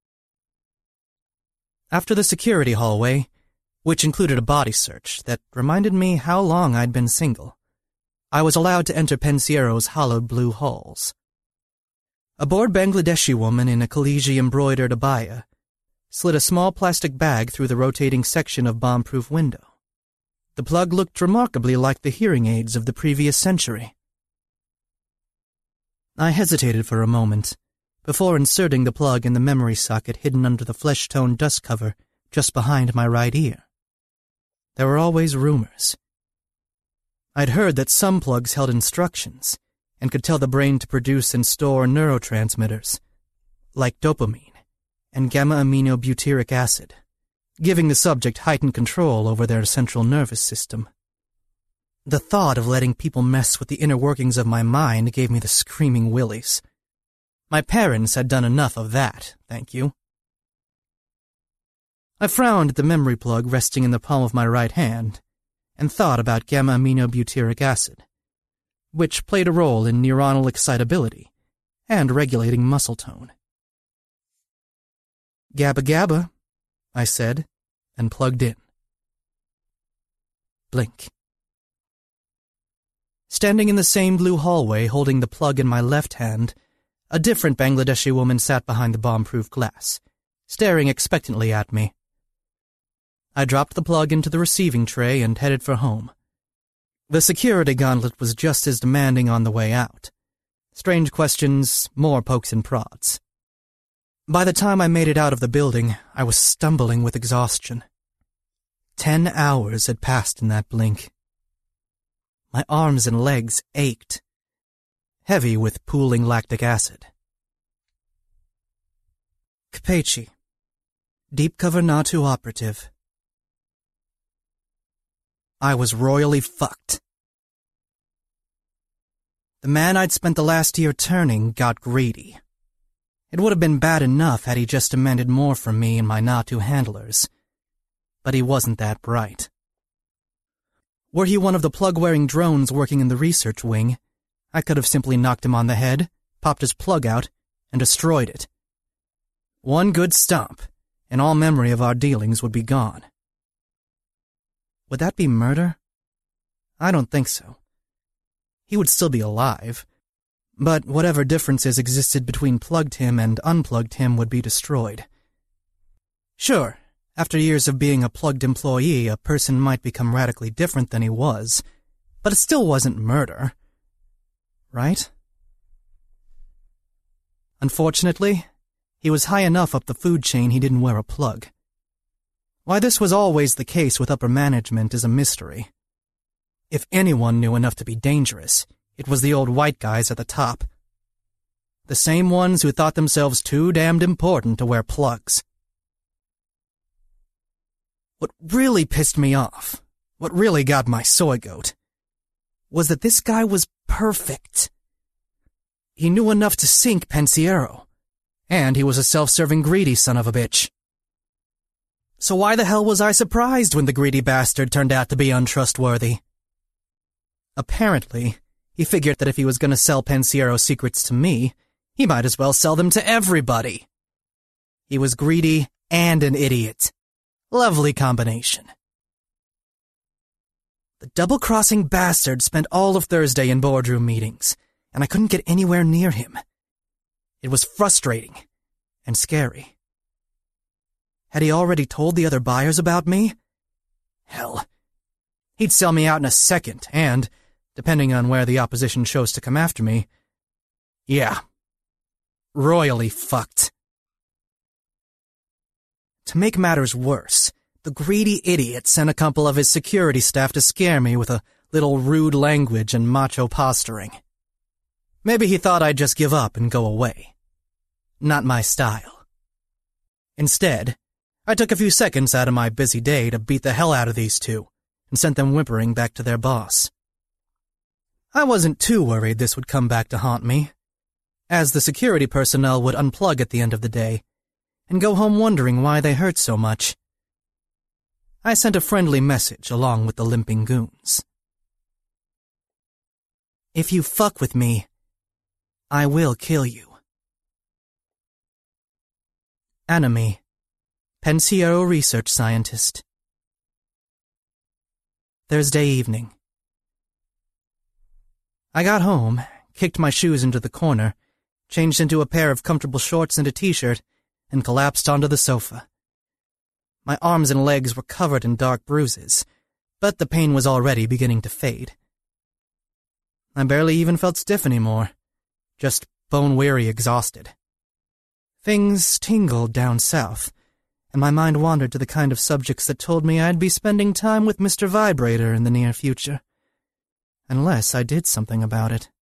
After the security hallway, which included a body search that reminded me how long I'd been single, I was allowed to enter Pensiero's hollowed blue halls. A bored Bangladeshi woman in a Khaliji-embroidered abaya slid a small plastic bag through the rotating section of bomb-proof window. The plug looked remarkably like the hearing aids of the previous century. I hesitated for a moment before inserting the plug in the memory socket hidden under the flesh-toned dust cover just behind my right ear. There were always rumors. I'd heard that some plugs held instructions and could tell the brain to produce and store neurotransmitters, like dopamine and gamma-aminobutyric acid, giving the subject heightened control over their central nervous system. The thought of letting people mess with the inner workings of my mind gave me the screaming willies. My parents had done enough of that, thank you. I frowned at the memory plug resting in the palm of my right hand and thought about gamma-aminobutyric acid, which played a role in neuronal excitability and regulating muscle tone. "Gabba gabba," I said, and plugged in. Blink. Standing in the same blue hallway holding the plug in my left hand, a different Bangladeshi woman sat behind the bomb-proof glass, staring expectantly at me. I dropped the plug into the receiving tray and headed for home. The security gauntlet was just as demanding on the way out. Strange questions, more pokes and prods. By the time I made it out of the building, I was stumbling with exhaustion. Ten hours had passed in that blink. My arms and legs ached, heavy with pooling lactic acid. Kpeci. Deep cover Natu operative. I was royally fucked. The man I'd spent the last year turning got greedy. It would have been bad enough had he just demanded more from me and my Natu handlers. But he wasn't that bright. Were he one of the plug-wearing drones working in the research wing, I could have simply knocked him on the head, popped his plug out, and destroyed it. One good stomp, and all memory of our dealings would be gone. Would that be murder? I don't think so. He would still be alive, but whatever differences existed between plugged him and unplugged him would be destroyed. Sure, after years of being a plugged employee, a person might become radically different than he was, but it still wasn't murder. Right? Unfortunately, he was high enough up the food chain he didn't wear a plug. Why this was always the case with upper management is a mystery. If anyone knew enough to be dangerous, it was the old white guys at the top. The same ones who thought themselves too damned important to wear plugs. What really pissed me off, what really got my soy goat, was that this guy was perfect. He knew enough to sink Pensiero, and he was a self-serving greedy son of a bitch. So why the hell was I surprised when the greedy bastard turned out to be untrustworthy? Apparently, he figured that if he was going to sell Pensiero secrets to me, he might as well sell them to everybody. He was greedy and an idiot. Lovely combination. The double-crossing bastard spent all of Thursday in boardroom meetings, and I couldn't get anywhere near him. It was frustrating and scary. Had he already told the other buyers about me? Hell, He'd sell me out in a second, and, depending on where the opposition chose to come after me, yeah, royally fucked. To make matters worse, the greedy idiot sent a couple of his security staff to scare me with a little rude language and macho posturing. Maybe he thought I'd just give up and go away. Not my style. Instead, I took a few seconds out of my busy day to beat the hell out of these two and sent them whimpering back to their boss. I wasn't too worried this would come back to haunt me, as the security personnel would unplug at the end of the day and go home wondering why they hurt so much. I sent a friendly message along with the limping goons. If you fuck with me, I will kill you. Anime, Pensiero research scientist. Thursday evening. I got home, kicked my shoes into the corner, changed into a pair of comfortable shorts and a t-shirt, and collapsed onto the sofa. My arms and legs were covered in dark bruises, but the pain was already beginning to fade. I barely even felt stiff anymore, just bone-weary exhausted. Things tingled down south, and my mind wandered to the kind of subjects that told me I'd be spending time with Mister Vibrator in the near future, unless I did something about it.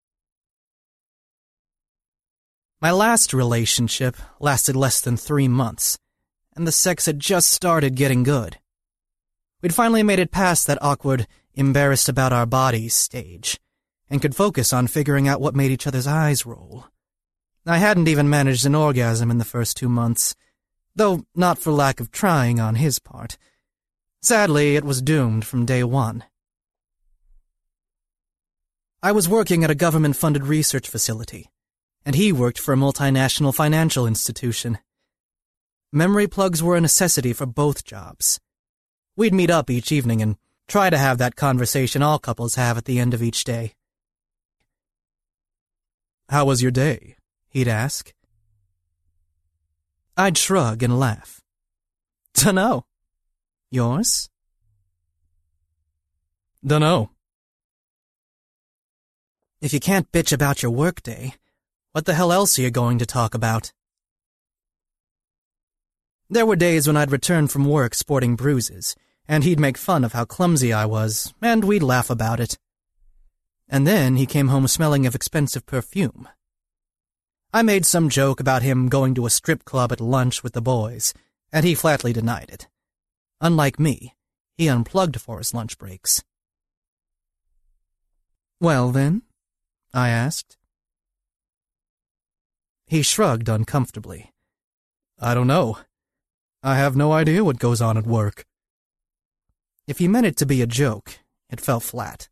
My last relationship lasted less than three months, and the sex had just started getting good. We'd finally made it past that awkward, embarrassed about our bodies stage, and could focus on figuring out what made each other's eyes roll. I hadn't even managed an orgasm in the first two months, though not for lack of trying on his part. Sadly, it was doomed from day one. I was working at a government-funded research facility, and he worked for a multinational financial institution. Memory plugs were a necessity for both jobs. We'd meet up each evening and try to have that conversation all couples have at the end of each day. "How was your day?" he'd ask. I'd shrug and laugh. "Dunno. Yours?" "Dunno." If you can't bitch about your workday, what the hell else are you going to talk about? There were days when I'd return from work sporting bruises, and he'd make fun of how clumsy I was, and we'd laugh about it. And then he came home smelling of expensive perfume. I made some joke about him going to a strip club at lunch with the boys, and he flatly denied it. Unlike me, he unplugged for his lunch breaks. "Well, then?" I asked. He shrugged uncomfortably. "I don't know. I have no idea what goes on at work." If he meant it to be a joke, it fell flat.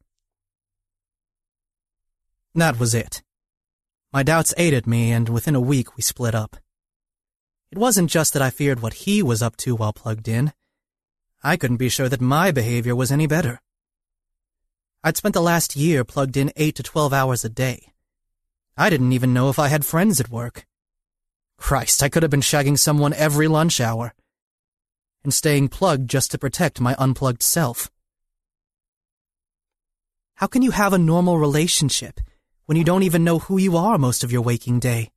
That was it. My doubts ate at me, and within a week we split up. It wasn't just that I feared what he was up to while plugged in. I couldn't be sure that my behavior was any better. I'd spent the last year plugged in eight to twelve hours a day. I didn't even know if I had friends at work. Christ, I could have been shagging someone every lunch hour, and staying plugged just to protect my unplugged self. How can you have a normal relationship when you don't even know who you are most of your waking day?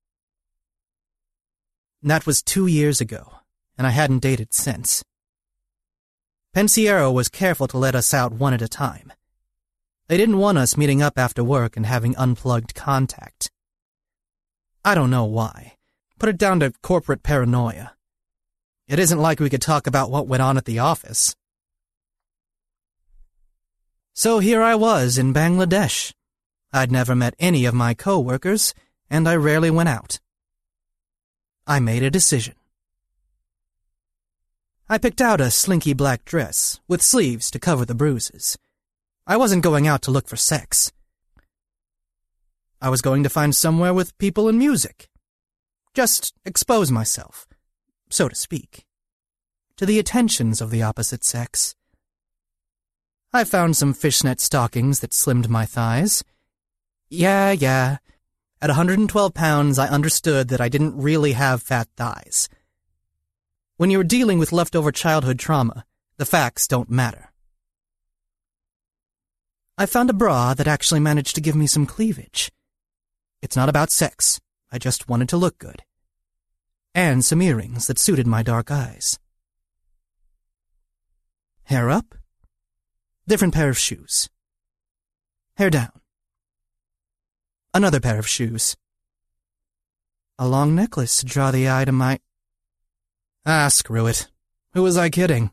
That was two years ago, and I hadn't dated since. Pensiero was careful to let us out one at a time. They didn't want us meeting up after work and having unplugged contact. I don't know why. Put it down to corporate paranoia. It isn't like we could talk about what went on at the office. So here I was in Bangladesh. I'd never met any of my co-workers, and I rarely went out. I made a decision. I picked out a slinky black dress with sleeves to cover the bruises. I wasn't going out to look for sex. I was going to find somewhere with people and music. Just expose myself, so to speak, to the attentions of the opposite sex. I found some fishnet stockings that slimmed my thighs. Yeah, yeah. At one hundred twelve pounds, I understood that I didn't really have fat thighs. When you're dealing with leftover childhood trauma, the facts don't matter. I found a bra that actually managed to give me some cleavage. It's not about sex. I just wanted to look good. And some earrings that suited my dark eyes. Hair up. Different pair of shoes. Hair down. Another pair of shoes. A long necklace to draw the eye to my... Ah, screw it. Who was I kidding?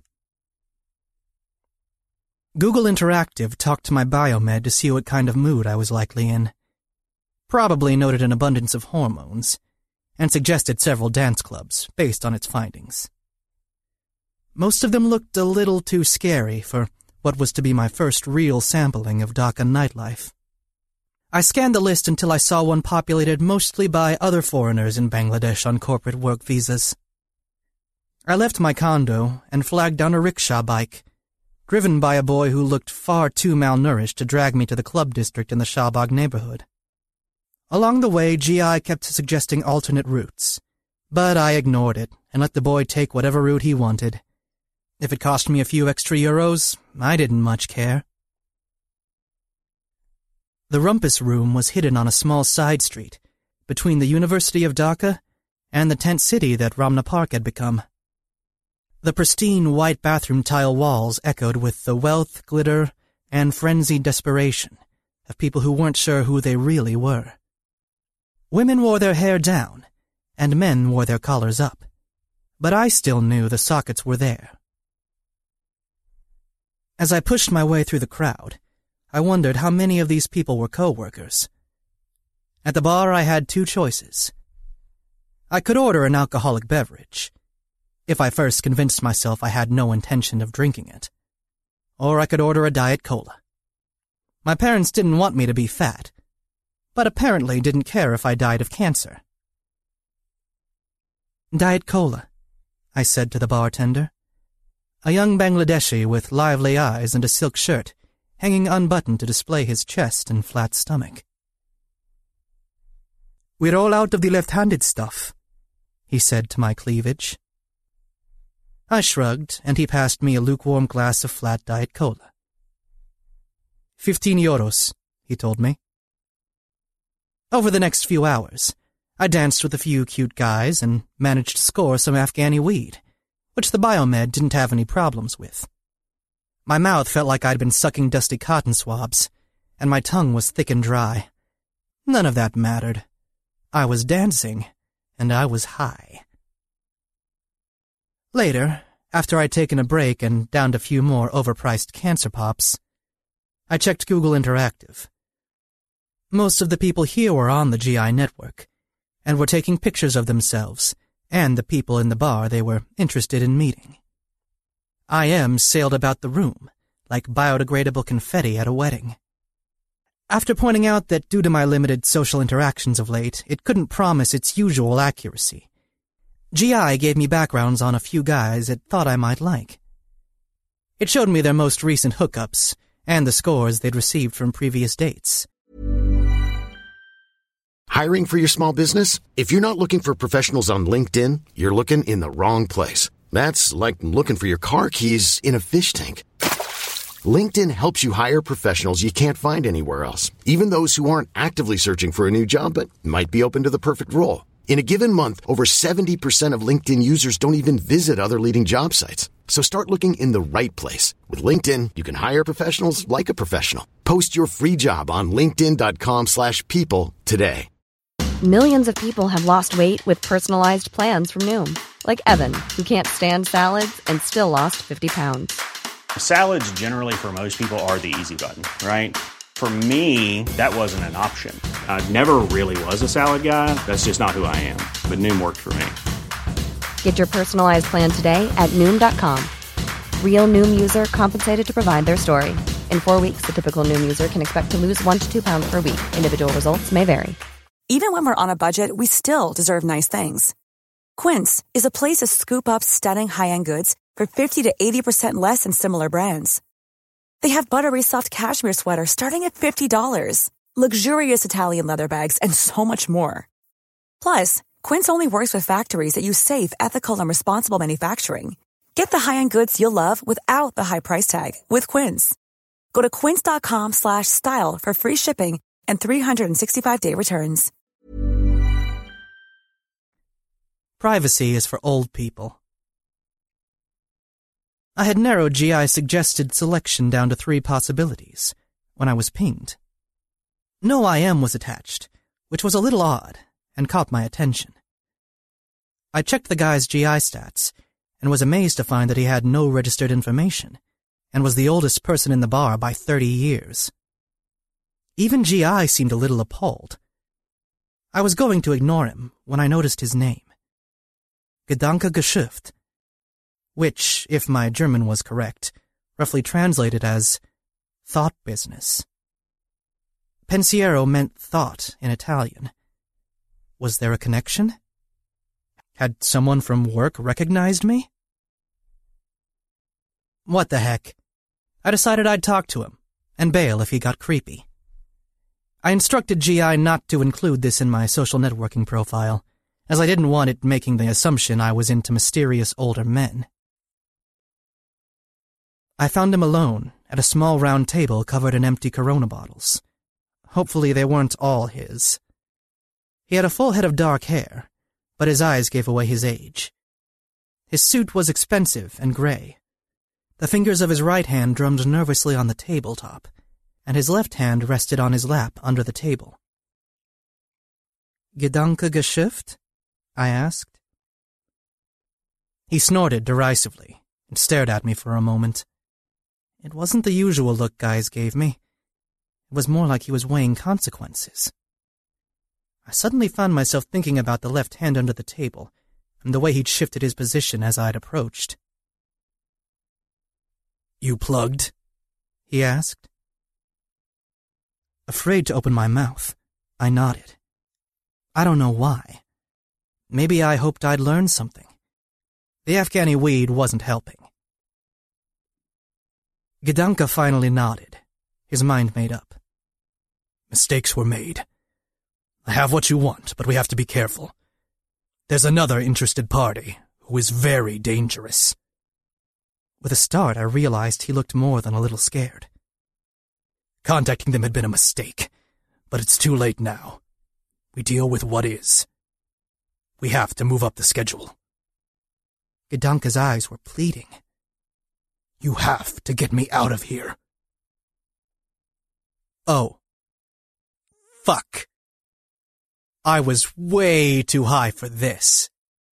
Google Interactive talked to my biomed to see what kind of mood I was likely in. Probably noted an abundance of hormones, and suggested several dance clubs based on its findings. Most of them looked a little too scary for what was to be my first real sampling of Dhaka nightlife. I scanned the list until I saw one populated mostly by other foreigners in Bangladesh on corporate work visas. I left my condo and flagged down a rickshaw bike, driven by a boy who looked far too malnourished to drag me to the club district in the Shahbag neighborhood. Along the way, G I kept suggesting alternate routes, but I ignored it and let the boy take whatever route he wanted. If it cost me a few extra euros, I didn't much care. The rumpus room was hidden on a small side street, between the University of Dhaka and the tent city that Ramna Park had become. The pristine white bathroom tile walls echoed with the wealth, glitter, and frenzied desperation of people who weren't sure who they really were. Women wore their hair down, and men wore their collars up, but I still knew the sockets were there. As I pushed my way through the crowd, I wondered how many of these people were co-workers. At the bar, I had two choices. I could order an alcoholic beverage, if I first convinced myself I had no intention of drinking it, or I could order a Diet Cola. My parents didn't want me to be fat, but apparently didn't care if I died of cancer. Diet Cola, I said to the bartender, a young Bangladeshi with lively eyes and a silk shirt hanging unbuttoned to display his chest and flat stomach. We're all out of the left-handed stuff, he said to my cleavage. I shrugged, and he passed me a lukewarm glass of flat Diet Cola. Fifteen euros, he told me. Over the next few hours, I danced with a few cute guys and managed to score some Afghani weed, which the biomed didn't have any problems with. My mouth felt like I'd been sucking dusty cotton swabs, and my tongue was thick and dry. None of that mattered. I was dancing, and I was high. Later, after I'd taken a break and downed a few more overpriced cancer pops, I checked Google Interactive. Most of the people here were on the G I network, and were taking pictures of themselves and the people in the bar they were interested in meeting. I M sailed about the room, like biodegradable confetti at a wedding. After pointing out that due to my limited social interactions of late, it couldn't promise its usual accuracy, G I gave me backgrounds on a few guys it thought I might like. It showed me their most recent hookups and the scores they'd received from previous dates. Hiring for your small business? If you're not looking for professionals on LinkedIn, you're looking in the wrong place. That's like looking for your car keys in a fish tank. LinkedIn helps you hire professionals you can't find anywhere else, even those who aren't actively searching for a new job but might be open to the perfect role. In a given month, over seventy percent of LinkedIn users don't even visit other leading job sites. So start looking in the right place. With LinkedIn, you can hire professionals like a professional. Post your free job on linkedin.com slash people today. Millions of people have lost weight with personalized plans from Noom. Like Evan, who can't stand salads and still lost fifty pounds. Salads generally for most people are the easy button, right? For me, that wasn't an option. I never really was a salad guy. That's just not who I am. But Noom worked for me. Get your personalized plan today at Noom dot com. Real Noom user compensated to provide their story. In four weeks, the typical Noom user can expect to lose one to two pounds per week. Individual results may vary. Even when we're on a budget, we still deserve nice things. Quince is a place to scoop up stunning high-end goods for fifty to eighty percent less than similar brands. They have buttery soft cashmere sweaters starting at fifty dollars, luxurious Italian leather bags, and so much more. Plus, Quince only works with factories that use safe, ethical, and responsible manufacturing. Get the high-end goods you'll love without the high price tag with Quince. Go to quince.com slash style for free shipping and three sixty-five day returns. Privacy is for old people. I had narrowed G I's suggested selection down to three possibilities when I was pinged. No I M was attached, which was a little odd and caught my attention. I checked the guy's G I stats and was amazed to find that he had no registered information and was the oldest person in the bar by thirty years. Even G I seemed a little appalled. I was going to ignore him when I noticed his name. Gedankengeschäft, which, if my German was correct, roughly translated as thought business. Pensiero meant thought in Italian. Was there a connection? Had someone from work recognized me? What the heck? I decided I'd talk to him, and bail if he got creepy. I instructed G I not to include this in my social networking profile, as I didn't want it making the assumption I was into mysterious older men. I found him alone at a small round table covered in empty Corona bottles. Hopefully they weren't all his. He had a full head of dark hair, but his eyes gave away his age. His suit was expensive and gray. The fingers of his right hand drummed nervously on the tabletop, and his left hand rested on his lap under the table. Gedankengeschäft? I asked. He snorted derisively and stared at me for a moment. It wasn't the usual look guys gave me. It was more like he was weighing consequences. I suddenly found myself thinking about the left hand under the table and the way he'd shifted his position as I'd approached. You plugged? He asked. Afraid to open my mouth, I nodded. I don't know why. Maybe I hoped I'd learn something. The Afghani weed wasn't helping. Gedanke finally nodded, his mind made up. Mistakes were made. I have what you want, but we have to be careful. There's another interested party who is very dangerous. With a start, I realized he looked more than a little scared. Contacting them had been a mistake, but it's too late now. We deal with what is. We have to move up the schedule. Gedanke's eyes were pleading. You have to get me out of here. Oh. Fuck. I was way too high for this.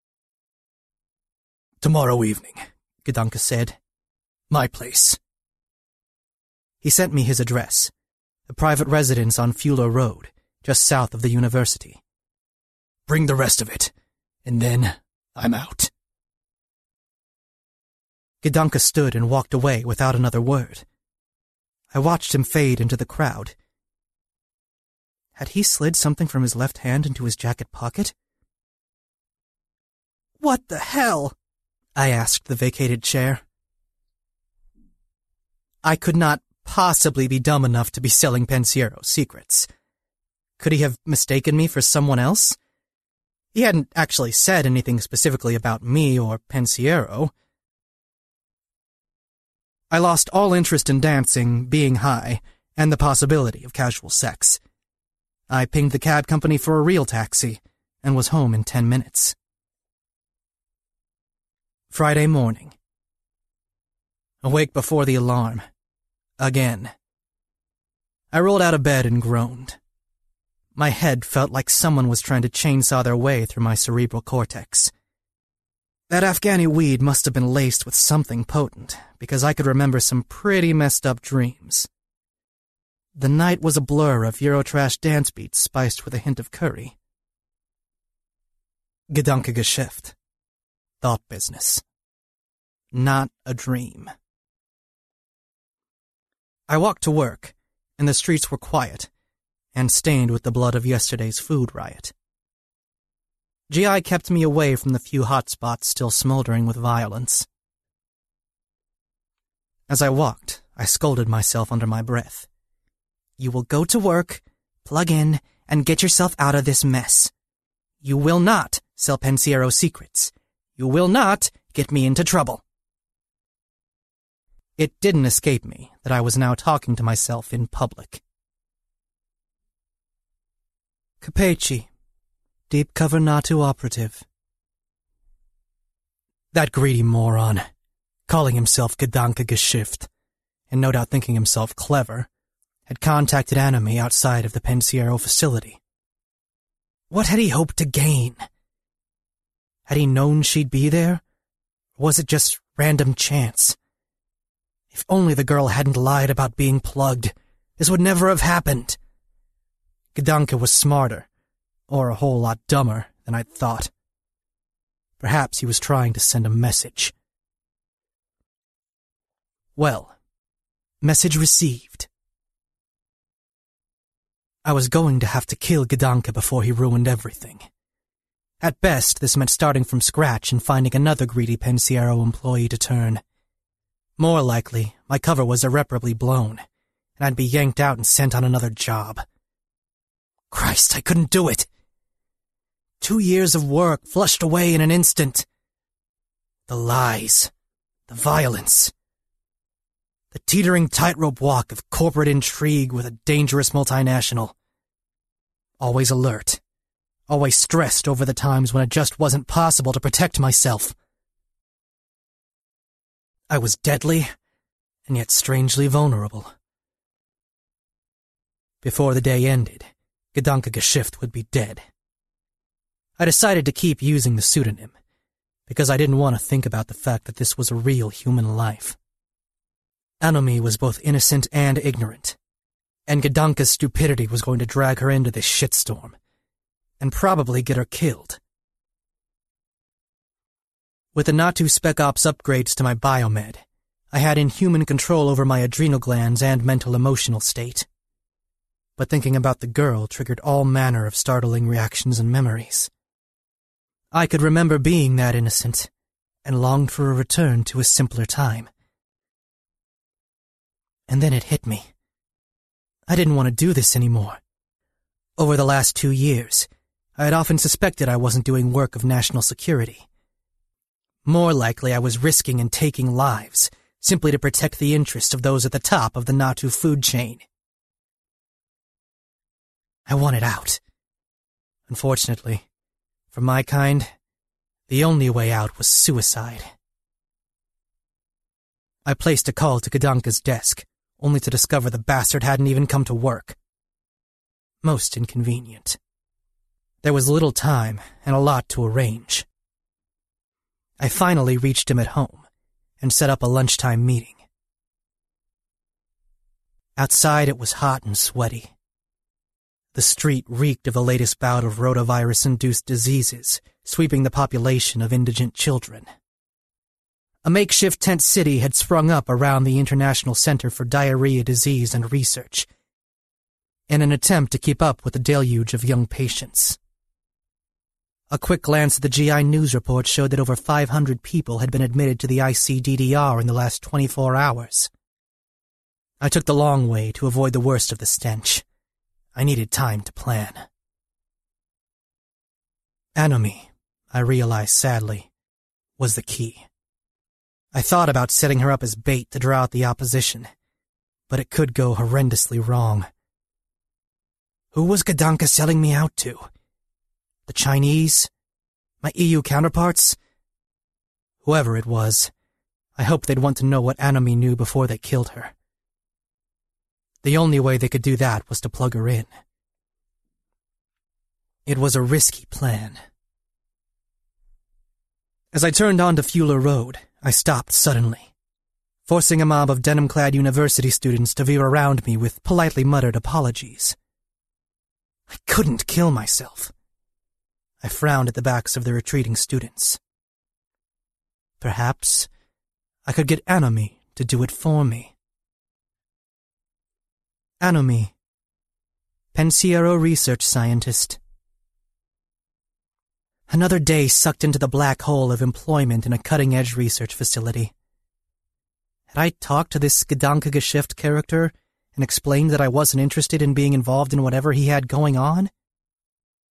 Tomorrow evening, Gedanke said. My place. He sent me his address, a private residence on Fuller Road, just south of the university. Bring the rest of it, and then I'm out. Gedanke stood and walked away without another word. I watched him fade into the crowd. Had he slid something from his left hand into his jacket pocket? What the hell? I asked the vacated chair. I could not possibly be dumb enough to be selling Pensiero secrets. Could he have mistaken me for someone else? He hadn't actually said anything specifically about me or Pensiero. I lost all interest in dancing, being high, and the possibility of casual sex. I pinged the cab company for a real taxi and was home in ten minutes. Friday morning. Awake before the alarm. Again. I rolled out of bed and groaned. My head felt like someone was trying to chainsaw their way through my cerebral cortex. That Afghani weed must have been laced with something potent, because I could remember some pretty messed up dreams. The night was a blur of Eurotrash dance beats spiced with a hint of curry. Gedankengeschäft. Thought business. Not a dream. I walked to work, and the streets were quiet, and stained with the blood of yesterday's food riot. G I kept me away from the few hot spots still smoldering with violence. As I walked, I scolded myself under my breath. You will go to work, plug in, and get yourself out of this mess. You will not sell Pensiero secrets. You will not get me into trouble. It didn't escape me that I was now talking to myself in public. Capeci, deep cover Natu operative. That greedy moron, calling himself Gedankengeschichte, and no doubt thinking himself clever, had contacted Anime outside of the Pensiero facility. What had he hoped to gain? Had he known she'd be there? Or was it just random chance? If only the girl hadn't lied about being plugged, this would never have happened. Gedanke was smarter, or a whole lot dumber than I'd thought. Perhaps he was trying to send a message. Well, message received. I was going to have to kill Gedanke before he ruined everything. At best, this meant starting from scratch and finding another greedy Pensiero employee to turn. More likely, my cover was irreparably blown, and I'd be yanked out and sent on another job. Christ, I couldn't do it. Two years of work flushed away in an instant. The lies, the violence, the teetering tightrope walk of corporate intrigue with a dangerous multinational. Always alert, always stressed over the times when it just wasn't possible to protect myself. I was deadly, and yet strangely vulnerable. Before the day ended, Gedankengeschichte would be dead. I decided to keep using the pseudonym, because I didn't want to think about the fact that this was a real human life. Anime was both innocent and ignorant, and Gedanke's stupidity was going to drag her into this shitstorm, and probably get her killed. With the Natu Spec Ops upgrades to my biomed, I had inhuman control over my adrenal glands and mental-emotional state. But thinking about the girl triggered all manner of startling reactions and memories. I could remember being that innocent, and longed for a return to a simpler time. And then it hit me. I didn't want to do this anymore. Over the last two years, I had often suspected I wasn't doing work of national security. More likely I was risking and taking lives, simply to protect the interests of those at the top of the Natu food chain. I wanted out. Unfortunately, for my kind, the only way out was suicide. I placed a call to Gedanke's desk, only to discover the bastard hadn't even come to work. Most inconvenient. There was little time and a lot to arrange. I finally reached him at home and set up a lunchtime meeting. Outside it was hot and sweaty. The street reeked of the latest bout of rotavirus-induced diseases, sweeping the population of indigent children. A makeshift tent city had sprung up around the International Center for Diarrhea Disease and Research, in an attempt to keep up with the deluge of young patients. A quick glance at the G I News report showed that over five hundred people had been admitted to the I C D D R in the last twenty-four hours. I took the long way to avoid the worst of the stench. I needed time to plan. Anime, I realized sadly, was the key. I thought about setting her up as bait to draw out the opposition, but it could go horrendously wrong. Who was Gedanke selling me out to? The Chinese? My E U counterparts? Whoever it was, I hoped they'd want to know what Anime knew before they killed her. The only way they could do that was to plug her in. It was a risky plan. As I turned onto Fuller Road, I stopped suddenly, forcing a mob of denim-clad university students to veer around me with politely muttered apologies. I couldn't kill myself. I frowned at the backs of the retreating students. Perhaps I could get Anime to do it for me. Anime, Pensiero research scientist. Another day sucked into the black hole of employment in a cutting-edge research facility. Had I talked to this Gedankengeschichte character and explained that I wasn't interested in being involved in whatever he had going on?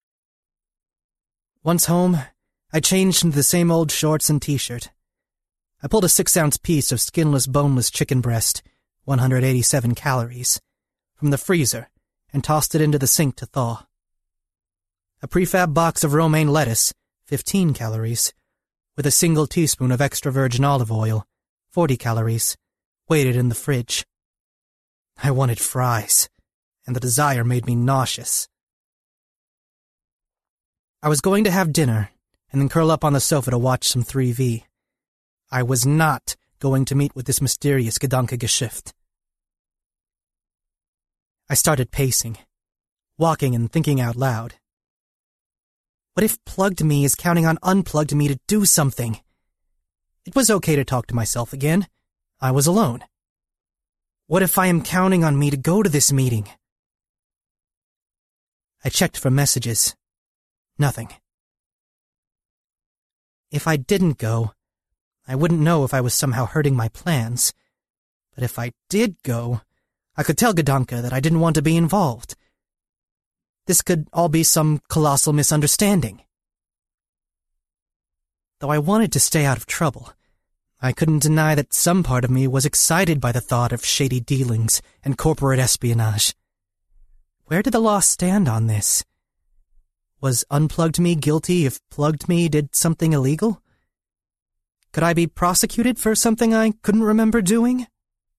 Once home, I changed into the same old shorts and t-shirt. I pulled a six-ounce piece of skinless, boneless chicken breast, one hundred eighty-seven calories, from the freezer and tossed it into the sink to thaw. A prefab box of romaine lettuce, fifteen calories, with a single teaspoon of extra virgin olive oil, forty calories, waited in the fridge. I wanted fries, and the desire made me nauseous. I was going to have dinner and then curl up on the sofa to watch some three V. I was not going to meet with this mysterious Gedankengeschichte. I started pacing, walking and thinking out loud. What if Plugged Me is counting on Unplugged Me to do something? It was okay to talk to myself again. I was alone. What if I am counting on me to go to this meeting? I checked for messages. Nothing. If I didn't go, I wouldn't know if I was somehow hurting my plans. But if I did go, I could tell Gedanke that I didn't want to be involved. This could all be some colossal misunderstanding. Though I wanted to stay out of trouble, I couldn't deny that some part of me was excited by the thought of shady dealings and corporate espionage. Where did the law stand on this? Was Unplugged Me guilty if Plugged Me did something illegal? Could I be prosecuted for something I couldn't remember doing?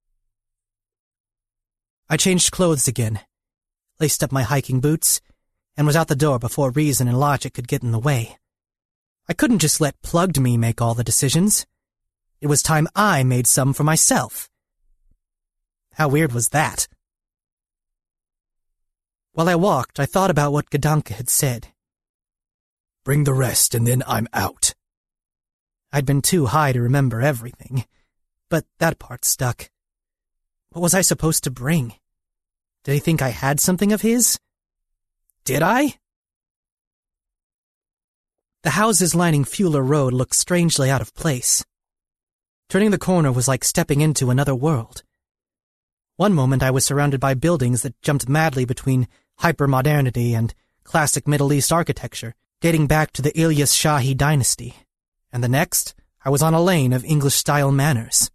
I changed clothes again, laced up my hiking boots, and was out the door before reason and logic could get in the way. I couldn't just let Plugged Me make all the decisions. It was time I made some for myself. How weird was that? While I walked, I thought about what Gedanke had said. Bring the rest and then I'm out. I'd been too high to remember everything, but that part stuck. What was I supposed to bring? Did he think I had something of his? Did I? The houses lining Fuller Road looked strangely out of place. Turning the corner was like stepping into another world. One moment I was surrounded by buildings that jumped madly between hyper-modernity and classic Middle East architecture, dating back to the Ilyas Shahi dynasty, and the next I was on a lane of English-style manors.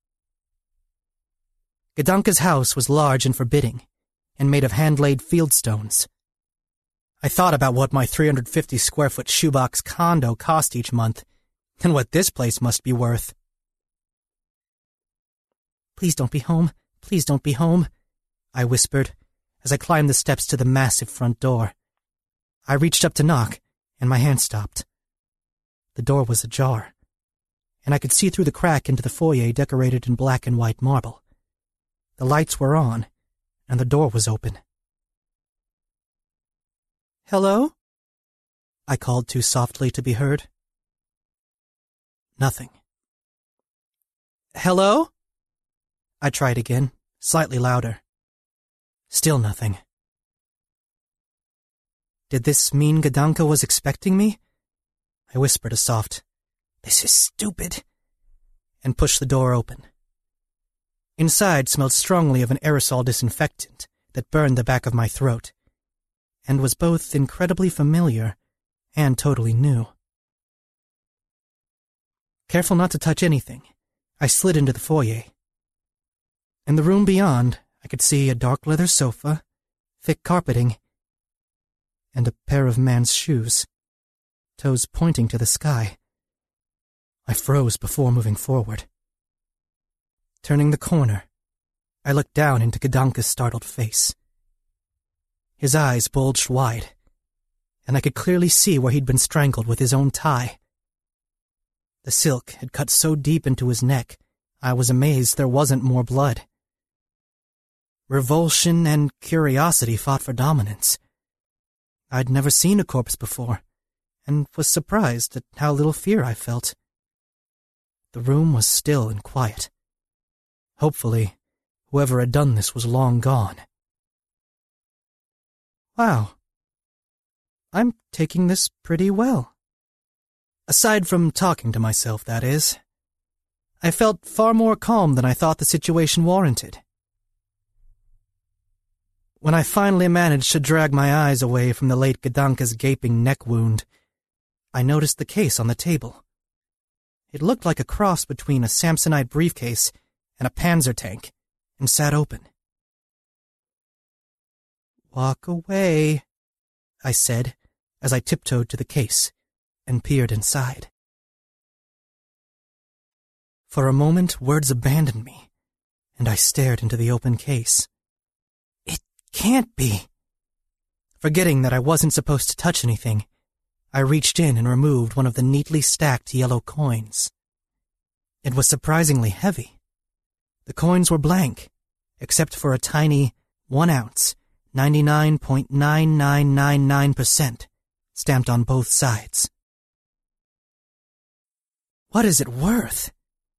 Gedanke's house was large and forbidding, and made of hand-laid fieldstones. I thought about what my three hundred fifty square foot shoebox condo cost each month, and what this place must be worth. Please don't be home, please don't be home, I whispered, as I climbed the steps to the massive front door. I reached up to knock, and my hand stopped. The door was ajar, and I could see through the crack into the foyer decorated in black and white marble. The lights were on, and the door was open. Hello? I called too softly to be heard. Nothing. Hello? I tried again, slightly louder. Still nothing. Did this mean Gedanke was expecting me? I whispered a soft, "This is stupid," and pushed the door open. Inside smelled strongly of an aerosol disinfectant that burned the back of my throat, and was both incredibly familiar and totally new. Careful not to touch anything, I slid into the foyer. In the room beyond, I could see a dark leather sofa, thick carpeting, and a pair of man's shoes, toes pointing to the sky. I froze before moving forward. Turning the corner, I looked down into Gedanke's startled face. His eyes bulged wide, and I could clearly see where he'd been strangled with his own tie. The silk had cut so deep into his neck, I was amazed there wasn't more blood. Revulsion and curiosity fought for dominance. I'd never seen a corpse before, and was surprised at how little fear I felt. The room was still and quiet. Hopefully, whoever had done this was long gone. Wow. I'm taking this pretty well. Aside from talking to myself, that is. I felt far more calm than I thought the situation warranted. When I finally managed to drag my eyes away from the late Gedanke's gaping neck wound, I noticed the case on the table. It looked like a cross between a Samsonite briefcase and a Panzer tank, and sat open. "Walk away," I said, as I tiptoed to the case and peered inside. For a moment, words abandoned me, and I stared into the open case. It can't be. Forgetting that I wasn't supposed to touch anything, I reached in and removed one of the neatly stacked yellow coins. It was surprisingly heavy. The coins were blank, except for a tiny one ounce, ninety-nine point nine nine nine nine percent, stamped on both sides. What is it worth?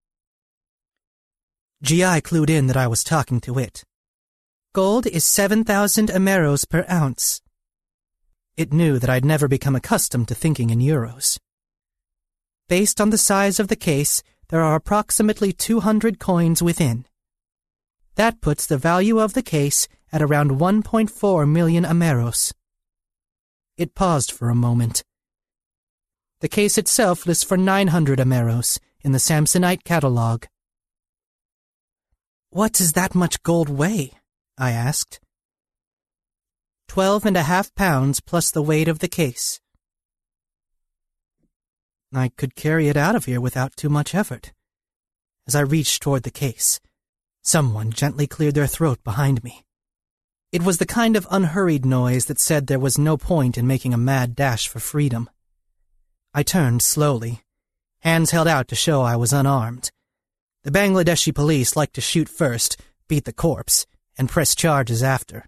G I clued in that I was talking to it. Gold is seven thousand emeros per ounce. It knew that I'd never become accustomed to thinking in euros. Based on the size of the case, there are approximately two hundred coins within. That puts the value of the case at around one point four million emeros. It paused for a moment. The case itself lists for nine hundred emeros in the Samsonite catalog. What does that much gold weigh? I asked. Twelve and a half pounds plus the weight of the case. I could carry it out of here without too much effort. As I reached toward the case, someone gently cleared their throat behind me. It was the kind of unhurried noise that said there was no point in making a mad dash for freedom. I turned slowly, hands held out to show I was unarmed. The Bangladeshi police like to shoot first, beat the corpse, and press charges after.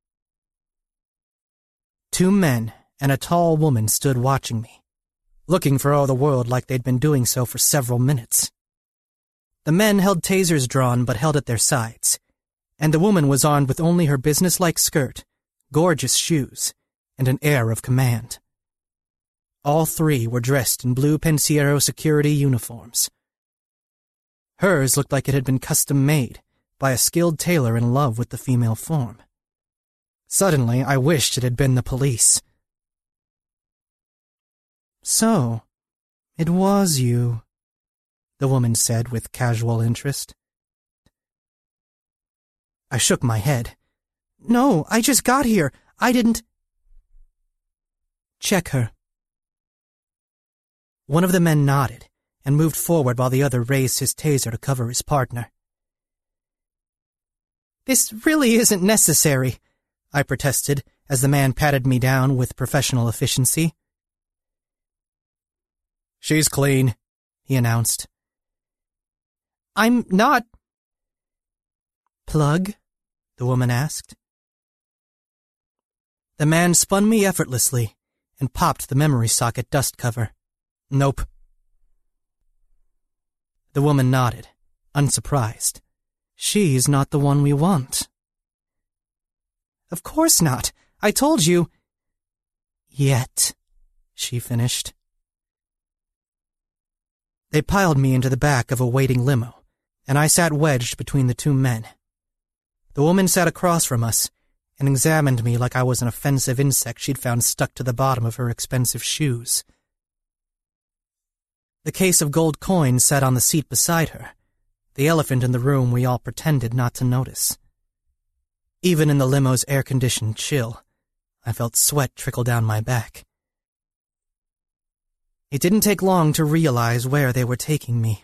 Two men and a tall woman stood watching me, looking for all the world like they'd been doing so for several minutes. The men held tasers drawn but held at their sides, and the woman was armed with only her businesslike skirt, gorgeous shoes, and an air of command. All three were dressed in blue Pensiero security uniforms. Hers looked like it had been custom-made by a skilled tailor in love with the female form. Suddenly, I wished it had been the police. So, it was you, the woman said with casual interest. I shook my head. No, I just got here. I didn't... Check her. One of the men nodded and moved forward while the other raised his taser to cover his partner. This really isn't necessary, I protested as the man patted me down with professional efficiency. She's clean, he announced. I'm not... Plug? The woman asked. The man spun me effortlessly and popped the memory socket dust cover. Nope. The woman nodded, unsurprised. She's not the one we want. Of course not. I told you. Yet, she finished. They piled me into the back of a waiting limo, and I sat wedged between the two men. The woman sat across from us and examined me like I was an offensive insect she'd found stuck to the bottom of her expensive shoes. The case of gold coins sat on the seat beside her, the elephant in the room we all pretended not to notice. Even in the limo's air-conditioned chill, I felt sweat trickle down my back. It didn't take long to realize where they were taking me.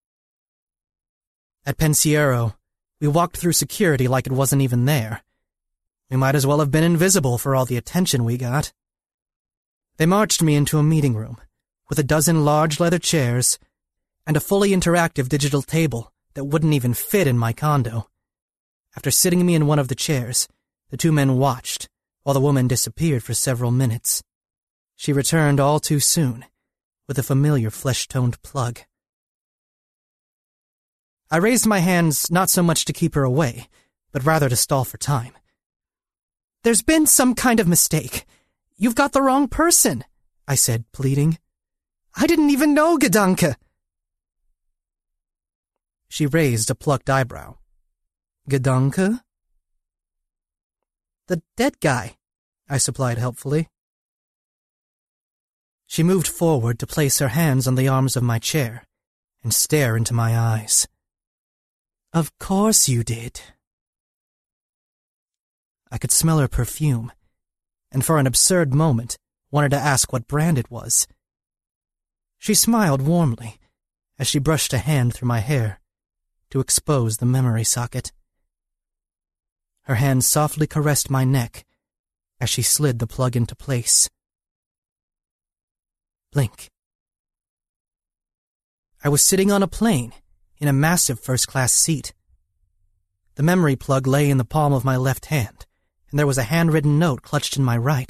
At Pensiero, we walked through security like it wasn't even there. We might as well have been invisible for all the attention we got. They marched me into a meeting room, with a dozen large leather chairs and a fully interactive digital table that wouldn't even fit in my condo. After sitting me in one of the chairs, the two men watched while the woman disappeared for several minutes. She returned all too soon, with a familiar flesh-toned plug. I raised my hands not so much to keep her away, but rather to stall for time. There's been some kind of mistake. You've got the wrong person, I said, pleading. I didn't even know Gedanke. She raised a plucked eyebrow. Gedanke? The dead guy, I supplied helpfully. She moved forward to place her hands on the arms of my chair and stare into my eyes. Of course you did. I could smell her perfume, and for an absurd moment wanted to ask what brand it was. She smiled warmly as she brushed a hand through my hair to expose the memory socket. Her hand softly caressed my neck as she slid the plug into place. Blink. I was sitting on a plane in a massive first-class seat. The memory plug lay in the palm of my left hand, and there was a handwritten note clutched in my right.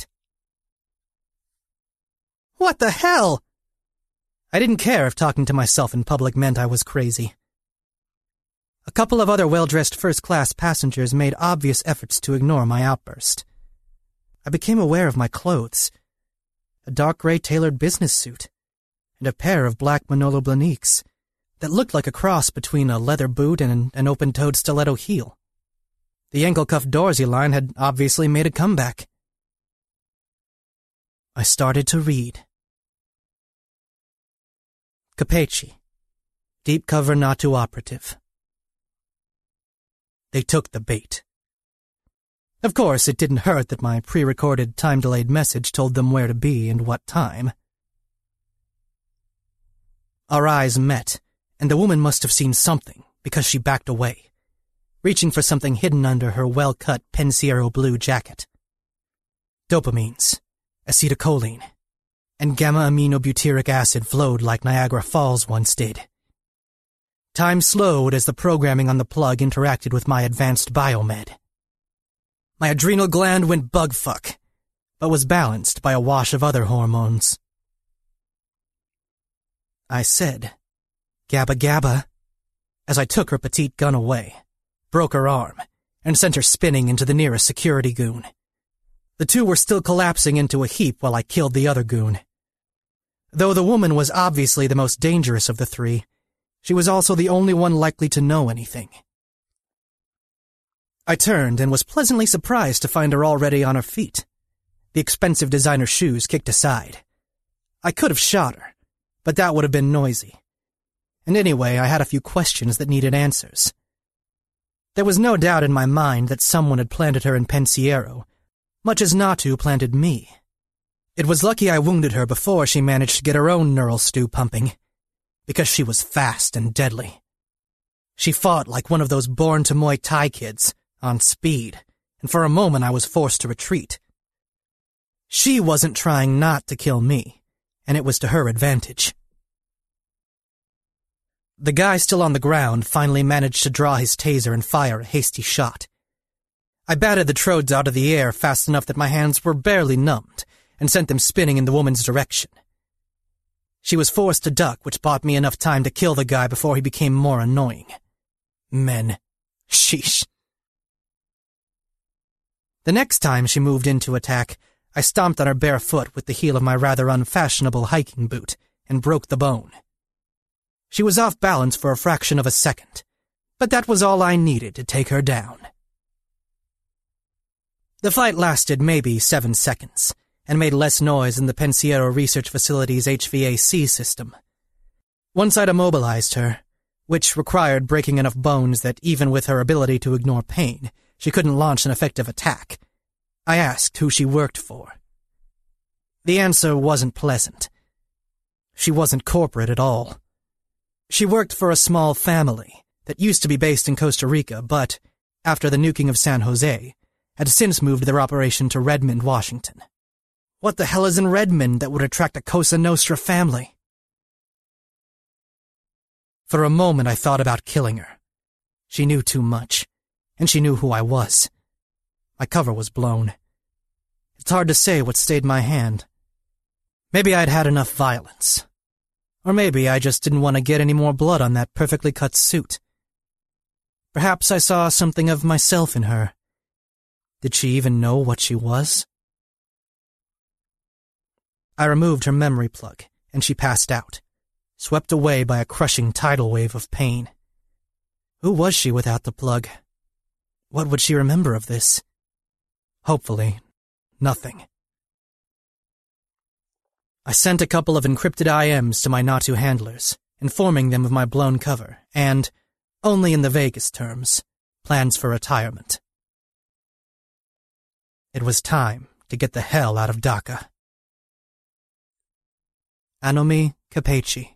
What the hell? I didn't care if talking to myself in public meant I was crazy. A couple of other well-dressed first-class passengers made obvious efforts to ignore my outburst. I became aware of my clothes, a dark gray tailored business suit, and a pair of black Manolo Blahniks that looked like a cross between a leather boot and an, an open-toed stiletto heel. The ankle-cuff Dorsey line had obviously made a comeback. I started to read. Capace. Deep cover Natu operative. They took the bait. Of course, it didn't hurt that my pre-recorded time-delayed message told them where to be and what time. Our eyes met, and the woman must have seen something because she backed away, reaching for something hidden under her well-cut Pensiero blue jacket. Dopamines, acetylcholine, and gamma-aminobutyric acid flowed like Niagara Falls once did. Time slowed as the programming on the plug interacted with my advanced biomed. My adrenal gland went bugfuck, but was balanced by a wash of other hormones. I said, "Gabba gabba," as I took her petite gun away, broke her arm, and sent her spinning into the nearest security goon. The two were still collapsing into a heap while I killed the other goon. Though the woman was obviously the most dangerous of the three, she was also the only one likely to know anything. I turned and was pleasantly surprised to find her already on her feet, the expensive designer shoes kicked aside. I could have shot her, but that would have been noisy. And anyway, I had a few questions that needed answers. There was no doubt in my mind that someone had planted her in Pensiero, much as Natu planted me. It was lucky I wounded her before she managed to get her own neural stew pumping, because she was fast and deadly. She fought like one of those born to Muay Thai kids, on speed, and for a moment I was forced to retreat. She wasn't trying not to kill me, and it was to her advantage. The guy still on the ground finally managed to draw his taser and fire a hasty shot. I batted the trodes out of the air fast enough that my hands were barely numbed, and sent them spinning in the woman's direction. She was forced to duck, which bought me enough time to kill the guy before he became more annoying. Men. Sheesh. The next time she moved in to attack, I stomped on her bare foot with the heel of my rather unfashionable hiking boot and broke the bone. She was off balance for a fraction of a second, but that was all I needed to take her down. The fight lasted maybe seven seconds, and made less noise than the Pensiero Research Facility's H V A C system. Once I'd immobilized her, which required breaking enough bones that even with her ability to ignore pain, she couldn't launch an effective attack, I asked who she worked for. The answer wasn't pleasant. She wasn't corporate at all. She worked for a small family that used to be based in Costa Rica, but, after the nuking of San Jose, had since moved their operation to Redmond, Washington. What the hell is in Redmond that would attract a Cosa Nostra family? For a moment I thought about killing her. She knew too much, and she knew who I was. My cover was blown. It's hard to say what stayed my hand. Maybe I'd had enough violence. Or maybe I just didn't want to get any more blood on that perfectly cut suit. Perhaps I saw something of myself in her. Did she even know what she was? I removed her memory plug, and she passed out, swept away by a crushing tidal wave of pain. Who was she without the plug? What would she remember of this? Hopefully, nothing. I sent a couple of encrypted I Ms to my Natu handlers, informing them of my blown cover, and, only in the vaguest terms, plans for retirement. It was time to get the hell out of Dhaka. Anomi Capaci.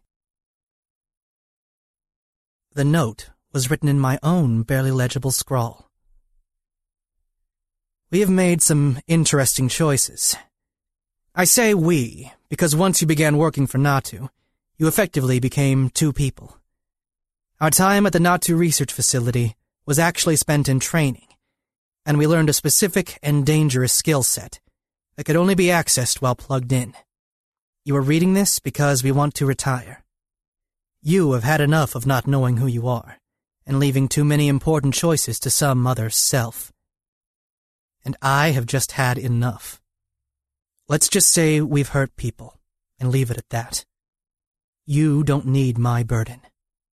The note was written in my own barely legible scrawl. We have made some interesting choices. I say we, because once you began working for Natu, you effectively became two people. Our time at the Natu research facility was actually spent in training, and we learned a specific and dangerous skill set that could only be accessed while plugged in. You are reading this because we want to retire. You have had enough of not knowing who you are, and leaving too many important choices to some other self. And I have just had enough. Let's just say we've hurt people, and leave it at that. You don't need my burden.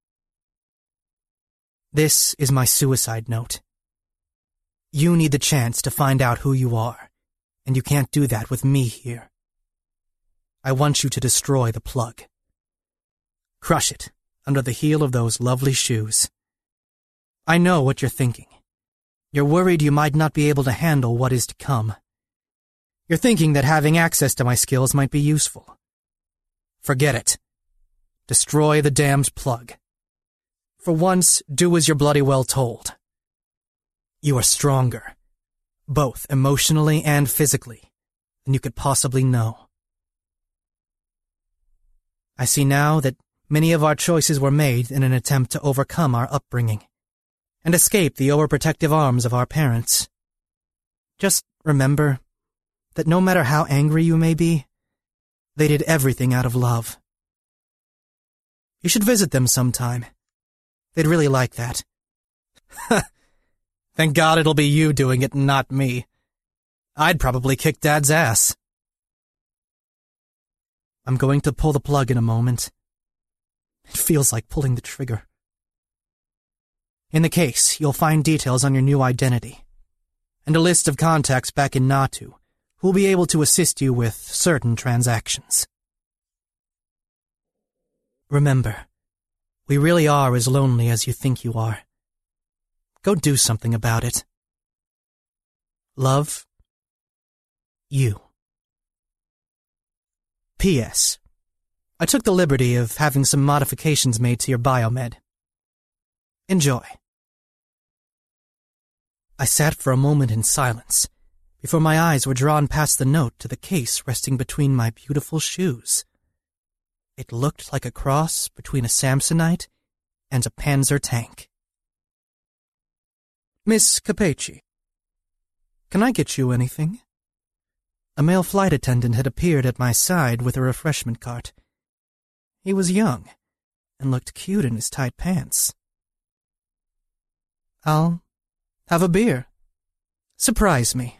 This is my suicide note. You need the chance to find out who you are, and you can't do that with me here. I want you to destroy the plug. Crush it under the heel of those lovely shoes. I know what you're thinking. You're worried you might not be able to handle what is to come. You're thinking that having access to my skills might be useful. Forget it. Destroy the damned plug. For once, do as you're bloody well told. You are stronger, both emotionally and physically, than you could possibly know. I see now that many of our choices were made in an attempt to overcome our upbringing and escape the overprotective arms of our parents. Just remember that no matter how angry you may be, they did everything out of love. You should visit them sometime. They'd really like that. Thank God it'll be you doing it, not me. I'd probably kick Dad's ass. I'm going to pull the plug in a moment. It feels like pulling the trigger. In the case, you'll find details on your new identity, and a list of contacts back in Natu who will be able to assist you with certain transactions. Remember, we really are as lonely as you think you are. Go do something about it. Love, you. P S. I took the liberty of having some modifications made to your biomed. Enjoy. I sat for a moment in silence before my eyes were drawn past the note to the case resting between my beautiful shoes. It looked like a cross between a Samsonite and a Panzer tank. Miss Capaci, can I get you anything? A male flight attendant had appeared at my side with a refreshment cart. He was young and looked cute in his tight pants. I'll have a beer. Surprise me.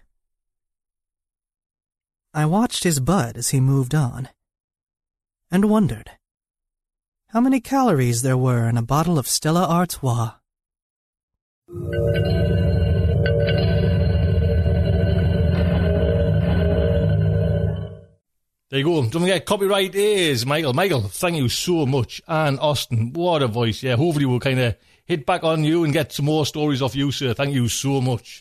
I watched his bud as he moved on, and wondered how many calories there were in a bottle of Stella Artois. There you go. Don't forget, copyright is Michael. Michael, thank you so much. And Austin, what a voice. Yeah, hopefully we'll kind of hit back on you and get some more stories off you, sir. Thank you so much.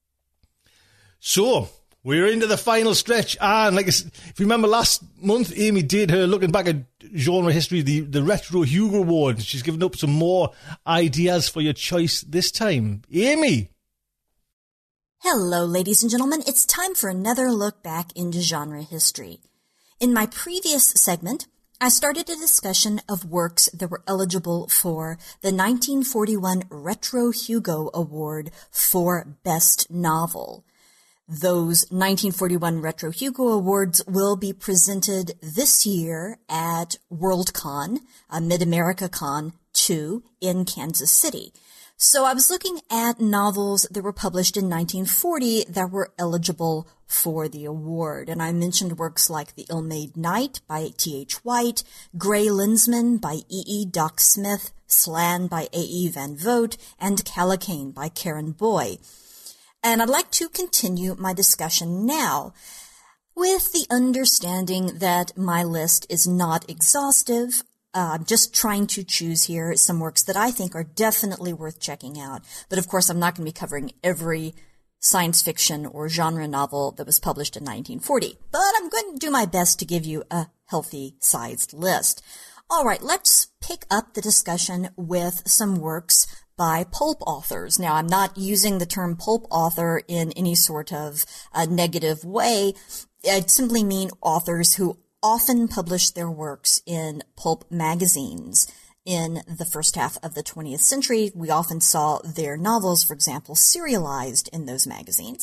So, we're into the final stretch. And like, if you remember last month, Amy did her looking back at genre history, the, the Retro Hugo Award. She's given up some more ideas for your choice this time. Amy. Hello, ladies and gentlemen. It's time for another look back into genre history. In my previous segment, I started a discussion of works that were eligible for the nineteen forty-one Retro Hugo Award for Best Novel. Those nineteen forty-one Retro Hugo Awards will be presented this year at Worldcon, uh, Mid-America Con two in Kansas City. So I was looking at novels that were published in nineteen forty that were eligible for the award. And I mentioned works like The Ill-Made Knight by T H White, Grey Lensman by E E Doc Smith, Slan by A E Van Vogt, and Calicane by Karen Boy. And I'd like to continue my discussion now with the understanding that my list is not exhaustive. Uh, I'm just trying to choose here some works that I think are definitely worth checking out. But of course, I'm not going to be covering every science fiction or genre novel that was published in nineteen forty. But I'm going to do my best to give you a healthy-sized list. All right, let's pick up the discussion with some works by pulp authors. Now, I'm not using the term pulp author in any sort of uh, negative way. I simply mean authors who often published their works in pulp magazines. In the first half of the twentieth century, we often saw their novels, for example, serialized in those magazines.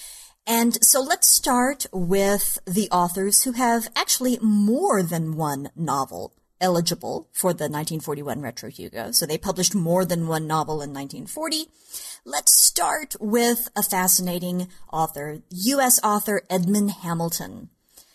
And so let's start with the authors who have actually more than one novel eligible for the nineteen forty-one Retro Hugo. So they published more than one novel in nineteen forty. Let's start with a fascinating author, U S author Edmund Hamilton.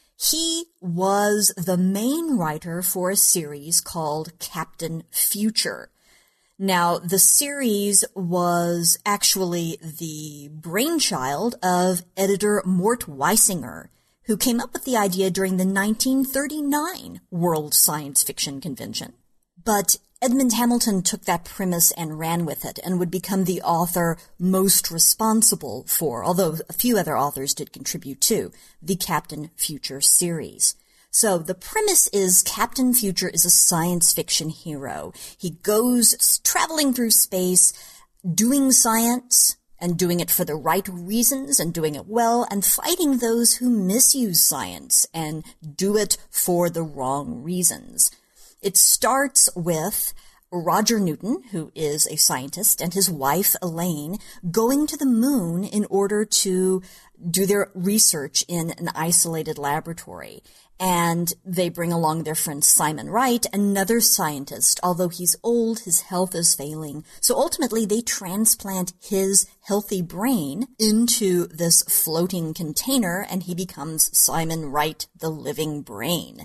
He was the main writer for a series called Captain Future. Now, the series was actually the brainchild of editor Mort Weisinger, who came up with the idea during the nineteen thirty-nine World Science Fiction Convention. But Edmund Hamilton took that premise and ran with it and would become the author most responsible for, although a few other authors did contribute to, the Captain Future series. So the premise is Captain Future is a science fiction hero. He goes traveling through space, doing science, and doing it for the right reasons and doing it well, and fighting those who misuse science and do it for the wrong reasons. It starts with Roger Newton, who is a scientist, and his wife, Elaine, going to the moon in order to do their research in an isolated laboratory. And they bring along their friend Simon Wright, another scientist. Although he's old, his health is failing. So ultimately, they transplant his healthy brain into this floating container, and he becomes Simon Wright, the living brain.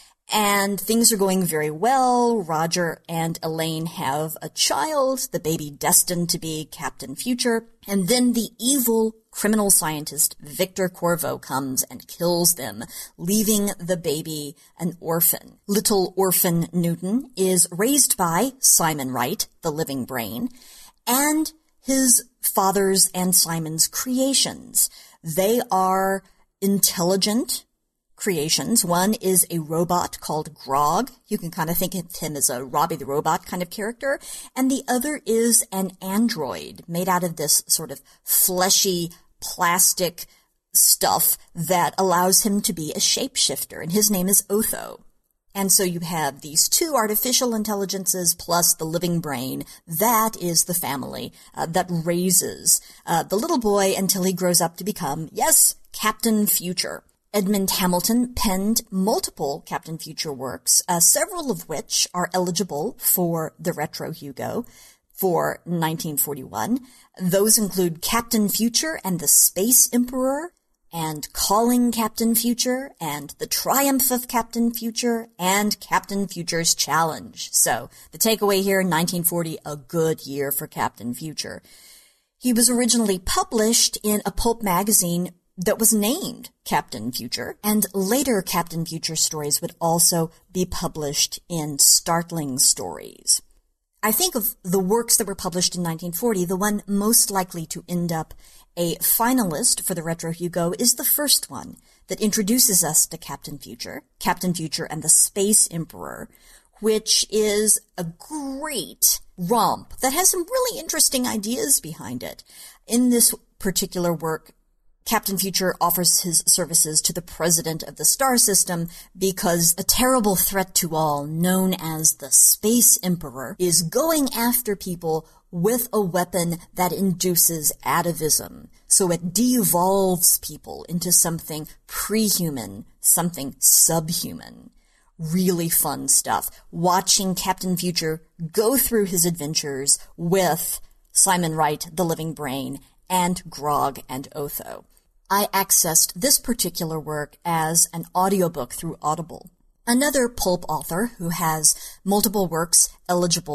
And things are going very well. Roger and Elaine have a child, the baby destined to be Captain Future. And then the evil criminal scientist Victor Corvo comes and kills them, leaving the baby an orphan. Little orphan Newton is raised by Simon Wright, the living brain, and his father's and Simon's creations. They are intelligent creations. One is a robot called Grog. You can kind of think of him as a Robbie the Robot kind of character. And the other is an android made out of this sort of fleshy plastic stuff that allows him to be a shapeshifter. And his name is Otho. And so you have these two artificial intelligences plus the living brain. That is the family uh, that raises uh, the little boy until he grows up to become, yes, Captain Future. Edmund Hamilton penned multiple Captain Future works, uh, several of which are eligible for the Retro Hugo for nineteen forty-one. Those include Captain Future and the Space Emperor, and Calling Captain Future, and The Triumph of Captain Future, and Captain Future's Challenge. So, the takeaway here, nineteen forty, a good year for Captain Future. He was originally published in a pulp magazine that was named Captain Future, and later Captain Future stories would also be published in Startling Stories. I think of the works that were published in nineteen forty, the one most likely to end up a finalist for the Retro Hugo is the first one that introduces us to Captain Future, Captain Future and the Space Emperor, which is a great romp that has some really interesting ideas behind it. In this particular work, Captain Future offers his services to the president of the star system because a terrible threat to all, known as the Space Emperor, is going after people with a weapon that induces atavism. So it de-evolves people into something pre-human, something subhuman. Really fun stuff. Watching Captain Future go through his adventures with Simon Wright, the living brain, and Grog and Otho. I accessed this particular work as an audiobook through Audible. Another pulp author who has multiple works eligible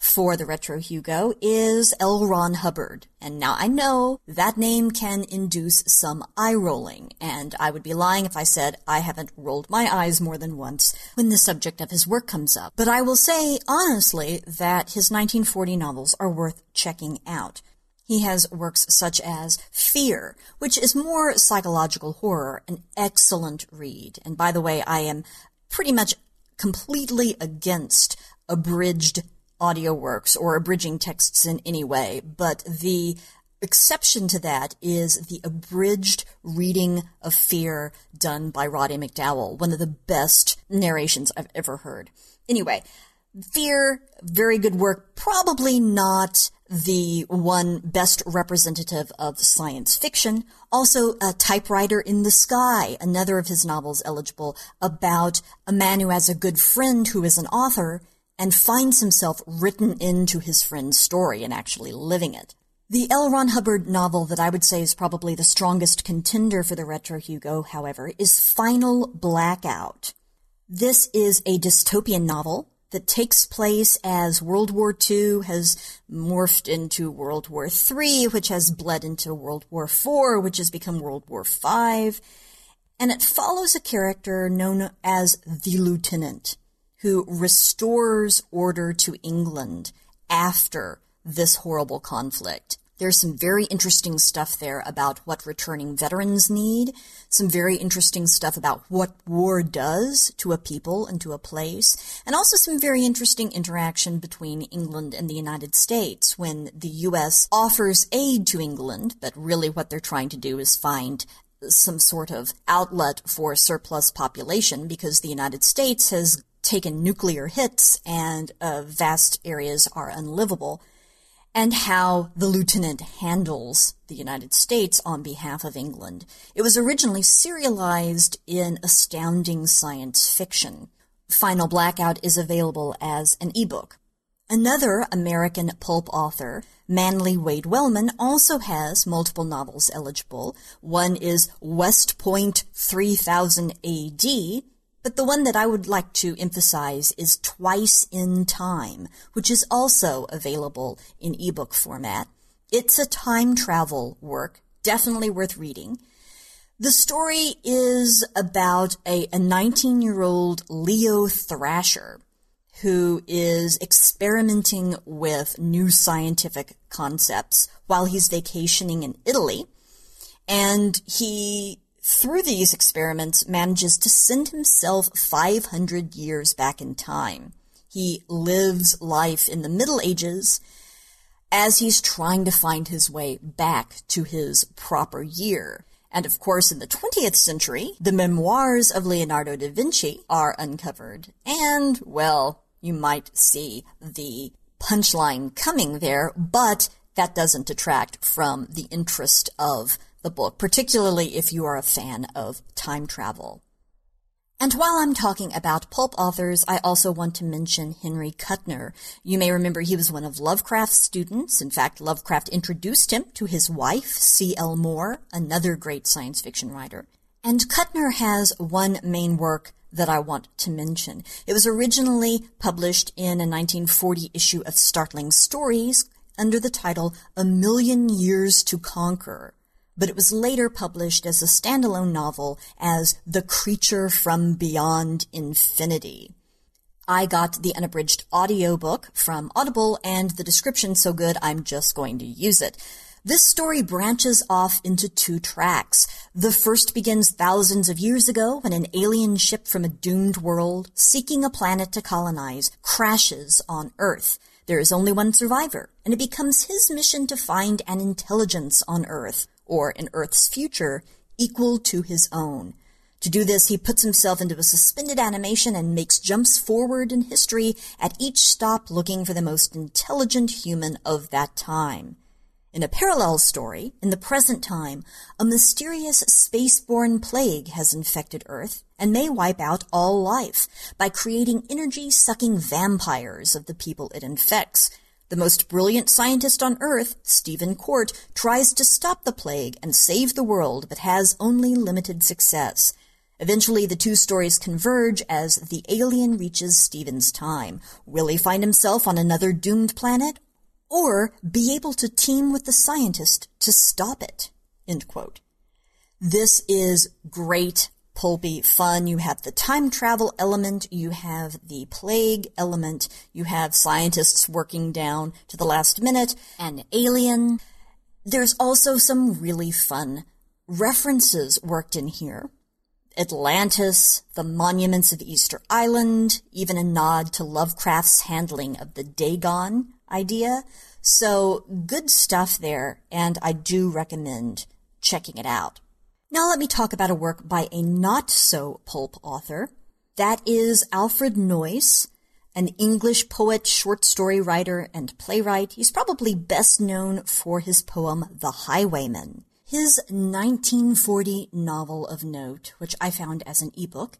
for the Retro Hugo is L. Ron Hubbard. And now I know that name can induce some eye-rolling, and I would be lying if I said I haven't rolled my eyes more than once when the subject of his work comes up. But I will say, honestly, that his nineteen forty novels are worth checking out. He has works such as Fear, which is more psychological horror, an excellent read. And by the way, I am pretty much completely against abridged audio works or abridging texts in any way, but the exception to that is the abridged reading of Fear done by Roddy McDowall, one of the best narrations I've ever heard. Anyway, Fear, very good work, probably not the one best representative of science fiction. Also, A Typewriter in the Sky, another of his novels eligible, about a man who has a good friend who is an author and finds himself written into his friend's story and actually living it. The L. Ron Hubbard novel that I would say is probably the strongest contender for the Retro Hugo, however, is Final Blackout. This is a dystopian novel that takes place as World War Two has morphed into World War Three, which has bled into World War Four, which has become World War Five, and it follows a character known as the Lieutenant, who restores order to England after this horrible conflict. There's some very interesting stuff there about what returning veterans need, some very interesting stuff about what war does to a people and to a place, and also some very interesting interaction between England and the United States when the U S offers aid to England, but really what they're trying to do is find some sort of outlet for surplus population because the United States has taken nuclear hits and uh, vast areas are unlivable, and how the lieutenant handles the United States on behalf of England. It was originally serialized in Astounding Science Fiction. Final Blackout is available as an ebook. Another American pulp author, Manly Wade Wellman, also has multiple novels eligible. One is West Point three thousand A D, but the one that I would like to emphasize is Twice in Time, which is also available in ebook format. It's a time travel work, definitely worth reading. The story is about a nineteen-year-old Leo Thrasher who is experimenting with new scientific concepts while he's vacationing in Italy, and he through these experiments, manages to send himself five hundred years back in time. He lives life in the Middle Ages as he's trying to find his way back to his proper year. And of course, in the twentieth century, the memoirs of Leonardo da Vinci are uncovered. And, well, you might see the punchline coming there, but that doesn't detract from the interest of the book, particularly if you are a fan of time travel. And while I'm talking about pulp authors, I also want to mention Henry Kuttner. You may remember he was one of Lovecraft's students. In fact, Lovecraft introduced him to his wife, C L Moore, another great science fiction writer. And Kuttner has one main work that I want to mention. It was originally published in a nineteen forty issue of Startling Stories under the title A Million Years to Conquer, but it was later published as a standalone novel as The Creature from Beyond Infinity. I got the unabridged audiobook from Audible, and the description's so good I'm just going to use it. This story branches off into two tracks. The first begins thousands of years ago when an alien ship from a doomed world, seeking a planet to colonize, crashes on Earth. There is only one survivor, and it becomes his mission to find an intelligence on Earth, or in Earth's future, equal to his own. To do this, he puts himself into a suspended animation and makes jumps forward in history at each stop looking for the most intelligent human of that time. In a parallel story, in the present time, a mysterious space-borne plague has infected Earth and may wipe out all life by creating energy-sucking vampires of the people it infects. The most brilliant scientist on Earth, Stephen Court, tries to stop the plague and save the world, but has only limited success. Eventually, the two stories converge as the alien reaches Stephen's time. Will he find himself on another doomed planet, or be able to team with the scientist to stop it? End quote. This is great, pulpy fun. You have the time travel element, you have the plague element, you have scientists working down to the last minute, an alien. There's also some really fun references worked in here. Atlantis, the monuments of Easter Island, even a nod to Lovecraft's handling of the Dagon idea. So good stuff there, and I do recommend checking it out. Now let me talk about a work by a not-so-pulp author. That is Alfred Noyes, an English poet, short story writer, and playwright. He's probably best known for his poem The Highwayman. His nineteen forty novel of note, which I found as an ebook,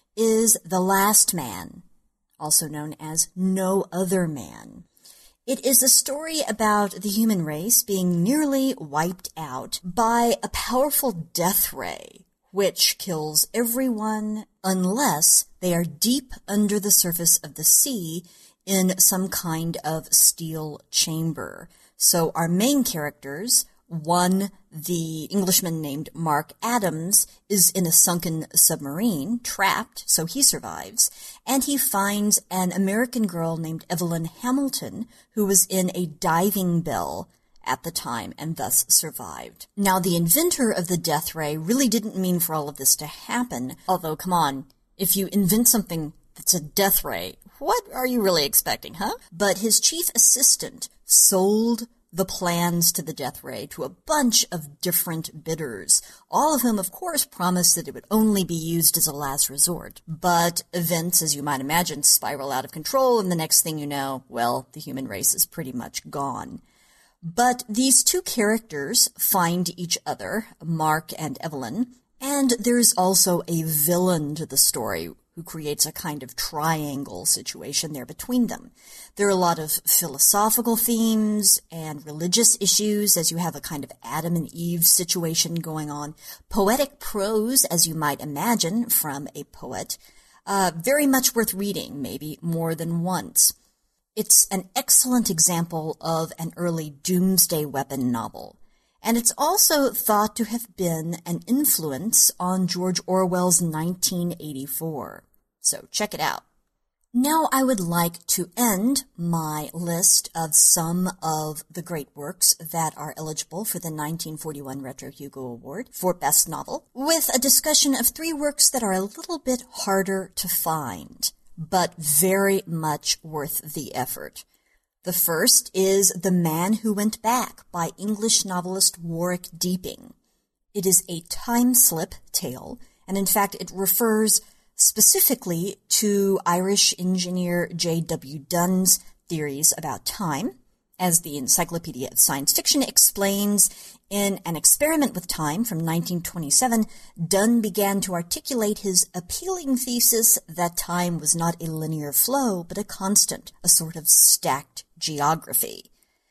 is The Last Man, also known as No Other Man. It is a story about the human race being nearly wiped out by a powerful death ray, which kills everyone unless they are deep under the surface of the sea in some kind of steel chamber. So our main characters, one, the Englishman named Mark Adams, is in a sunken submarine, trapped, so he survives, and he finds an American girl named Evelyn Hamilton, who was in a diving bell at the time and thus survived. Now, the inventor of the death ray really didn't mean for all of this to happen, although, come on, if you invent something that's a death ray, what are you really expecting, huh? But his chief assistant sold the plans to the death ray to a bunch of different bidders, all of whom, of course, promised that it would only be used as a last resort. But events, as you might imagine, spiral out of control, and the next thing you know, well, the human race is pretty much gone. But these two characters find each other, Mark and Evelyn, and there's also a villain to the story who creates a kind of triangle situation there between them. There are a lot of philosophical themes and religious issues, as you have a kind of Adam and Eve situation going on. Poetic prose, as you might imagine from a poet. Uh, very much worth reading, maybe more than once. It's an excellent example of an early doomsday weapon novel. And it's also thought to have been an influence on George Orwell's nineteen eighty-four. So check it out. Now I would like to end my list of some of the great works that are eligible for the nineteen forty-one Retro Hugo Award for Best Novel with a discussion of three works that are a little bit harder to find, but very much worth the effort. The first is The Man Who Went Back by English novelist Warwick Deeping. It is a time slip tale, and in fact it refers specifically to Irish engineer J W Dunn's theories about time. As the Encyclopedia of Science Fiction explains, in an experiment with time from nineteen twenty-seven, Dunn began to articulate his appealing thesis that time was not a linear flow, but a constant, a sort of stacked geography.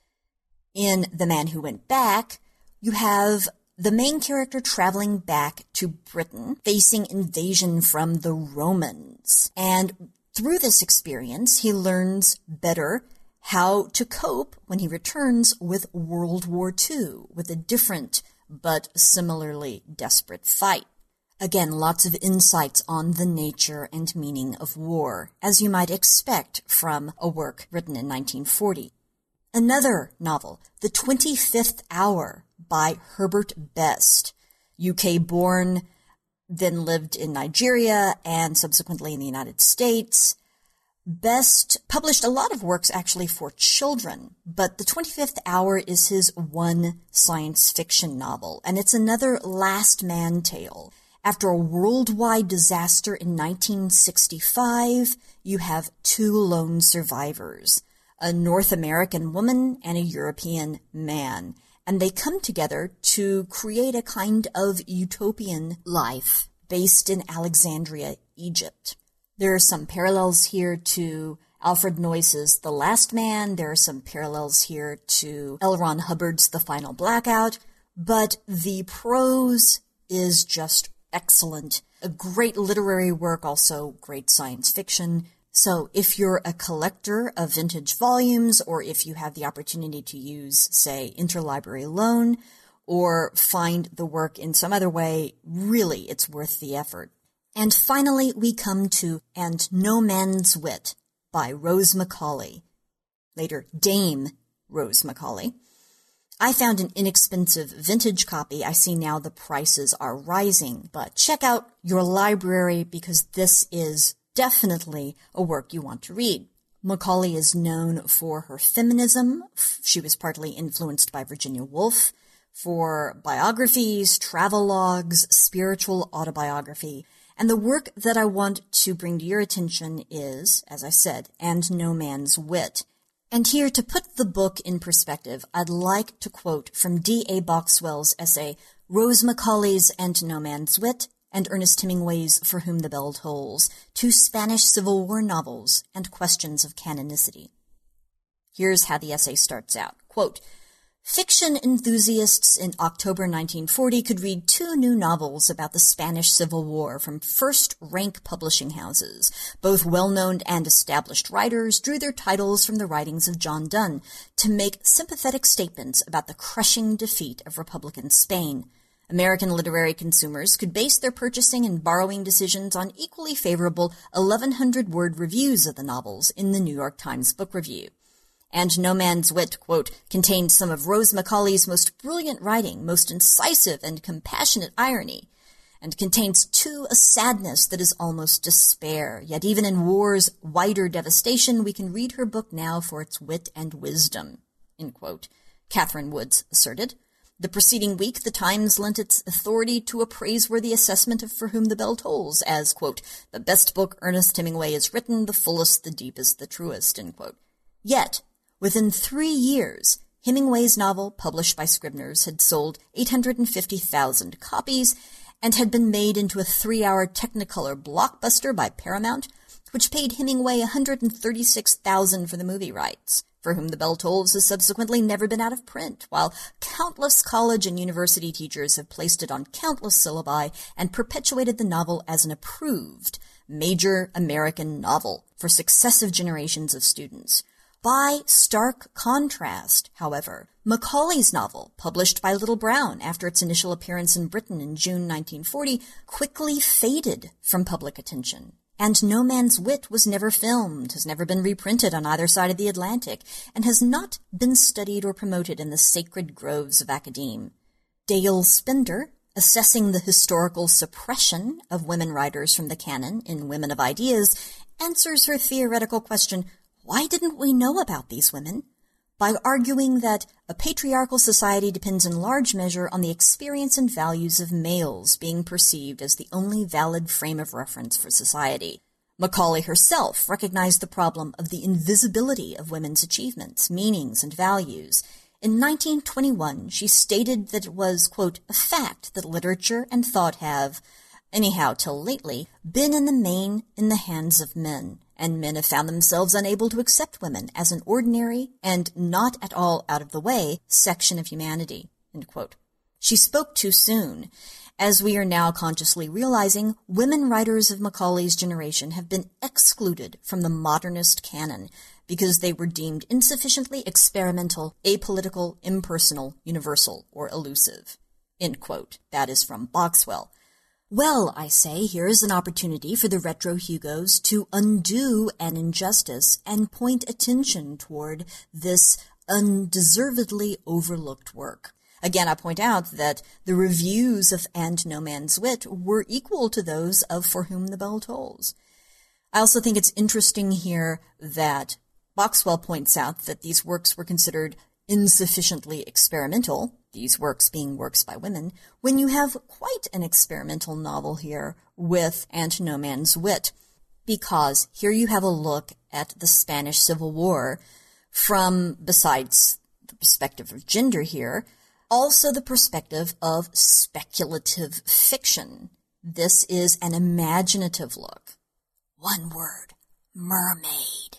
In The Man Who Went Back, you have the main character traveling back to Britain, facing invasion from the Romans. And through this experience, he learns better how to cope when he returns with World War Two, with a different but similarly desperate fight. Again, lots of insights on the nature and meaning of war, as you might expect from a work written in nineteen forty. Another novel, The twenty-fifth Hour by Herbert Best, U K-born, then lived in Nigeria and subsequently in the United States. Best published a lot of works actually for children, but The twenty-fifth Hour is his one science fiction novel, and it's another last man tale. After a worldwide disaster in nineteen sixty-five, you have two lone survivors, a North American woman and a European man, and they come together to create a kind of utopian life based in Alexandria, Egypt. There are some parallels here to Alfred Noyes' The Last Man. There are some parallels here to L. Ron Hubbard's The Final Blackout. But the prose is just excellent. a great literary work, also great science fiction. So if you're a collector of vintage volumes, or if you have the opportunity to use, say, interlibrary loan, or find the work in some other way, really it's worth the effort. And finally, we come to And No Man's Wit by Rose Macaulay, later Dame Rose Macaulay. I found an inexpensive vintage copy. I see now the prices are rising, but check out your library because this is definitely a work you want to read. Macaulay is known for her feminism. She was partly influenced by Virginia Woolf. For biographies, travelogues, spiritual autobiography. And the work that I want to bring to your attention is, as I said, And No Man's Wit. And here, to put the book in perspective, I'd like to quote from D A Boxwell's essay, Rose Macaulay's And No Man's Wit, and Ernest Hemingway's For Whom the Bell Tolls, two Spanish Civil War novels and questions of canonicity. Here's how the essay starts out. Quote, fiction enthusiasts in October nineteen forty could read two new novels about the Spanish Civil War from first-rank publishing houses. Both well-known and established writers drew their titles from the writings of John Donne to make sympathetic statements about the crushing defeat of Republican Spain. American literary consumers could base their purchasing and borrowing decisions on equally favorable eleven hundred word reviews of the novels in the New York Times Book Review. And No Man's Wit, quote, contains some of Rose Macaulay's most brilliant writing, most incisive and compassionate irony, and contains, too, a sadness that is almost despair. Yet even in war's wider devastation, we can read her book now for its wit and wisdom, end quote. Catherine Woods asserted. The preceding week, the Times lent its authority to a praiseworthy assessment of For Whom the Bell Tolls as, quote, the best book Ernest Hemingway has written, the fullest, the deepest, the truest, end quote. Yet, within three years, Hemingway's novel, published by Scribner's, had sold eight hundred fifty thousand copies and had been made into a three-hour Technicolor blockbuster by Paramount, which paid Hemingway one hundred thirty-six thousand dollars for the movie rights. For Whom the Bell Tolls has subsequently never been out of print, while countless college and university teachers have placed it on countless syllabi and perpetuated the novel as an approved major American novel for successive generations of students. By stark contrast, however, Macaulay's novel, published by Little Brown after its initial appearance in Britain in June nineteen forty, quickly faded from public attention. And No Man's Wit was never filmed, has never been reprinted on either side of the Atlantic, and has not been studied or promoted in the sacred groves of academe. Dale Spender, assessing the historical suppression of women writers from the canon in Women of Ideas, answers her theoretical question, why didn't we know about these women? By arguing that a patriarchal society depends in large measure on the experience and values of males being perceived as the only valid frame of reference for society. Macaulay herself recognized the problem of the invisibility of women's achievements, meanings, and values. In nineteen twenty-one, she stated that it was, quote, a fact that literature and thought have, anyhow till lately, been in the main in the hands of men, and men have found themselves unable to accept women as an ordinary and not at all out of the way section of humanity, end quote. She spoke too soon. As we are now consciously realizing, women writers of Macaulay's generation have been excluded from the modernist canon because they were deemed insufficiently experimental, apolitical, impersonal, universal, or elusive, end quote. That is from Boxwell. Well, I say, here is an opportunity for the retro Hugos to undo an injustice and point attention toward this undeservedly overlooked work. Again, I point out that the reviews of And No Man's Wit were equal to those of For Whom the Bell Tolls. I also think it's interesting here that Boxwell points out that these works were considered insufficiently experimental, these works being works by women, when you have quite an experimental novel here with And No Man's Wit, because here you have a look at the Spanish Civil War from, besides the perspective of gender here, also the perspective of speculative fiction. This is an imaginative look. One word, mermaid.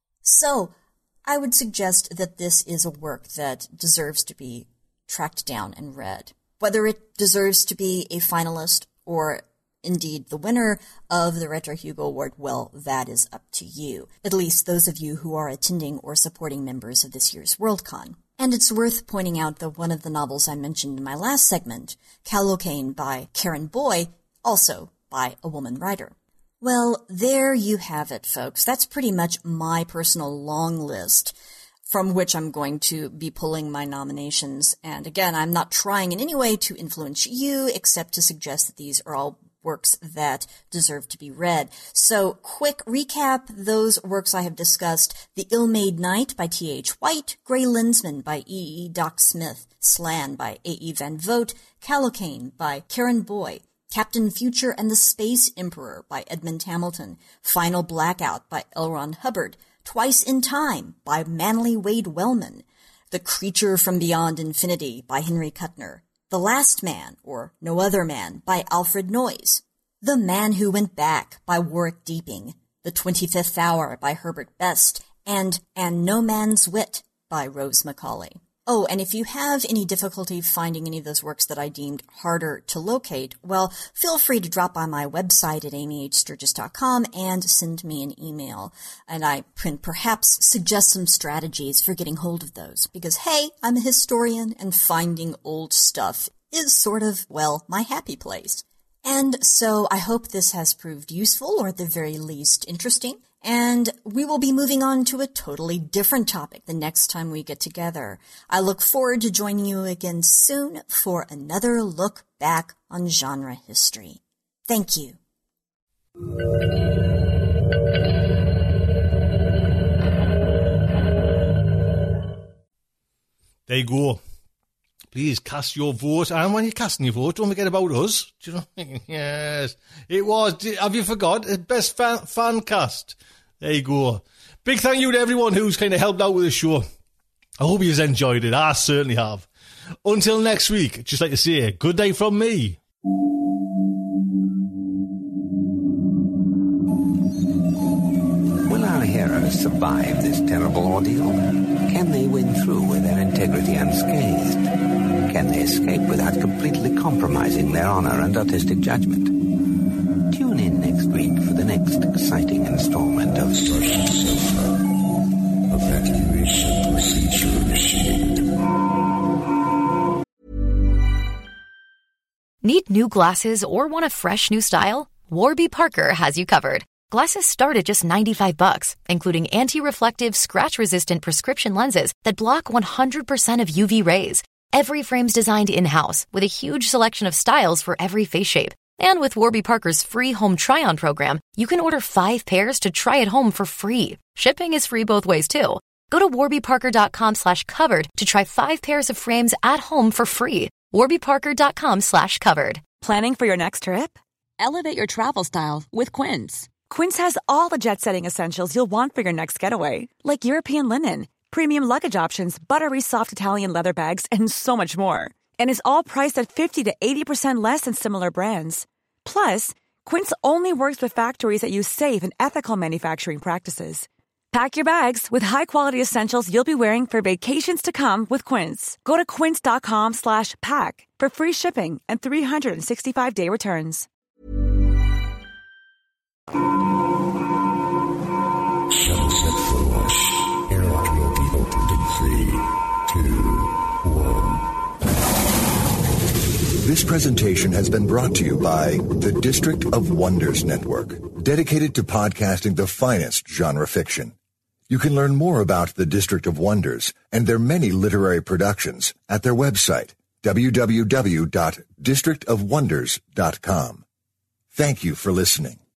So, I would suggest that this is a work that deserves to be tracked down and read. Whether it deserves to be a finalist or indeed the winner of the Retro Hugo Award, well, that is up to you. At least those of you who are attending or supporting members of this year's Worldcon. And it's worth pointing out that one of the novels I mentioned in my last segment, Callocane by Karen Boy, also by a woman writer. Well, there you have it, folks. That's pretty much my personal long list from which I'm going to be pulling my nominations. And again, I'm not trying in any way to influence you, except to suggest that these are all works that deserve to be read. So, quick recap, those works I have discussed: The Ill-Made Knight by T H White, Grey Lensman by E E Doc Smith, Slan by A E Van Vogt, Callocane by Karen Boy, Captain Future and the Space Emperor by Edmund Hamilton, Final Blackout by L. Ron Hubbard, Twice in Time by Manly Wade Wellman, The Creature from Beyond Infinity by Henry Kuttner, The Last Man, or No Other Man, by Alfred Noyes, The Man Who Went Back by Warwick Deeping, The Twenty-Fifth Hour by Herbert Best, and And No Man's Wit by Rose Macaulay. Oh, and if you have any difficulty finding any of those works that I deemed harder to locate, well, feel free to drop by my website at amy h sturgis dot com and send me an email. And I can perhaps suggest some strategies for getting hold of those. Because, hey, I'm a historian, and finding old stuff is sort of, well, my happy place. And so I hope this has proved useful, or at the very least interesting. And we will be moving on to a totally different topic the next time we get together. I look forward to joining you again soon for another look back on genre history. Thank you. There you go. Please cast your vote. And when you're casting your vote, don't forget about us. Do you know? Yes. It was, have you forgot? Best fan, fan cast. There you go. Big thank you to everyone who's kind of helped out with the show. I hope you've enjoyed it. I certainly have. Until next week, just like to say, good day from me. Will our heroes survive this terrible ordeal? Can they win through with their integrity unscathed? Can they escape without completely compromising their honor and artistic judgment? Tune in next week for the next exciting installment of Starship Sofa. Evacuation procedure initiated. Need new glasses or want a fresh new style? Warby Parker has you covered. Glasses start at just ninety-five bucks, including anti-reflective, scratch-resistant prescription lenses that block one hundred percent of U V rays. Every frame's designed in-house with a huge selection of styles for every face shape. And with Warby Parker's free home try-on program, you can order five pairs to try at home for free. Shipping is free both ways, too. Go to warbyparker.com slash covered to try five pairs of frames at home for free. warbyparker.com slash covered. Planning for your next trip? Elevate your travel style with Quince. Quince has all the jet-setting essentials you'll want for your next getaway, like European linen, premium luggage options, buttery soft Italian leather bags, and so much more. And is all priced at fifty to eighty percent less than similar brands. Plus, Quince only works with factories that use safe and ethical manufacturing practices. Pack your bags with high-quality essentials you'll be wearing for vacations to come with Quince. Go to quince.com slash pack for free shipping and three sixty-five day returns. Shuttle set for launch. Airlock will be opened in three, two, one. This presentation has been brought to you by the District of Wonders Network, dedicated to podcasting the finest genre fiction. You can learn more about the District of Wonders and their many literary productions at their website, w w w dot district of wonders dot com. Thank you for listening.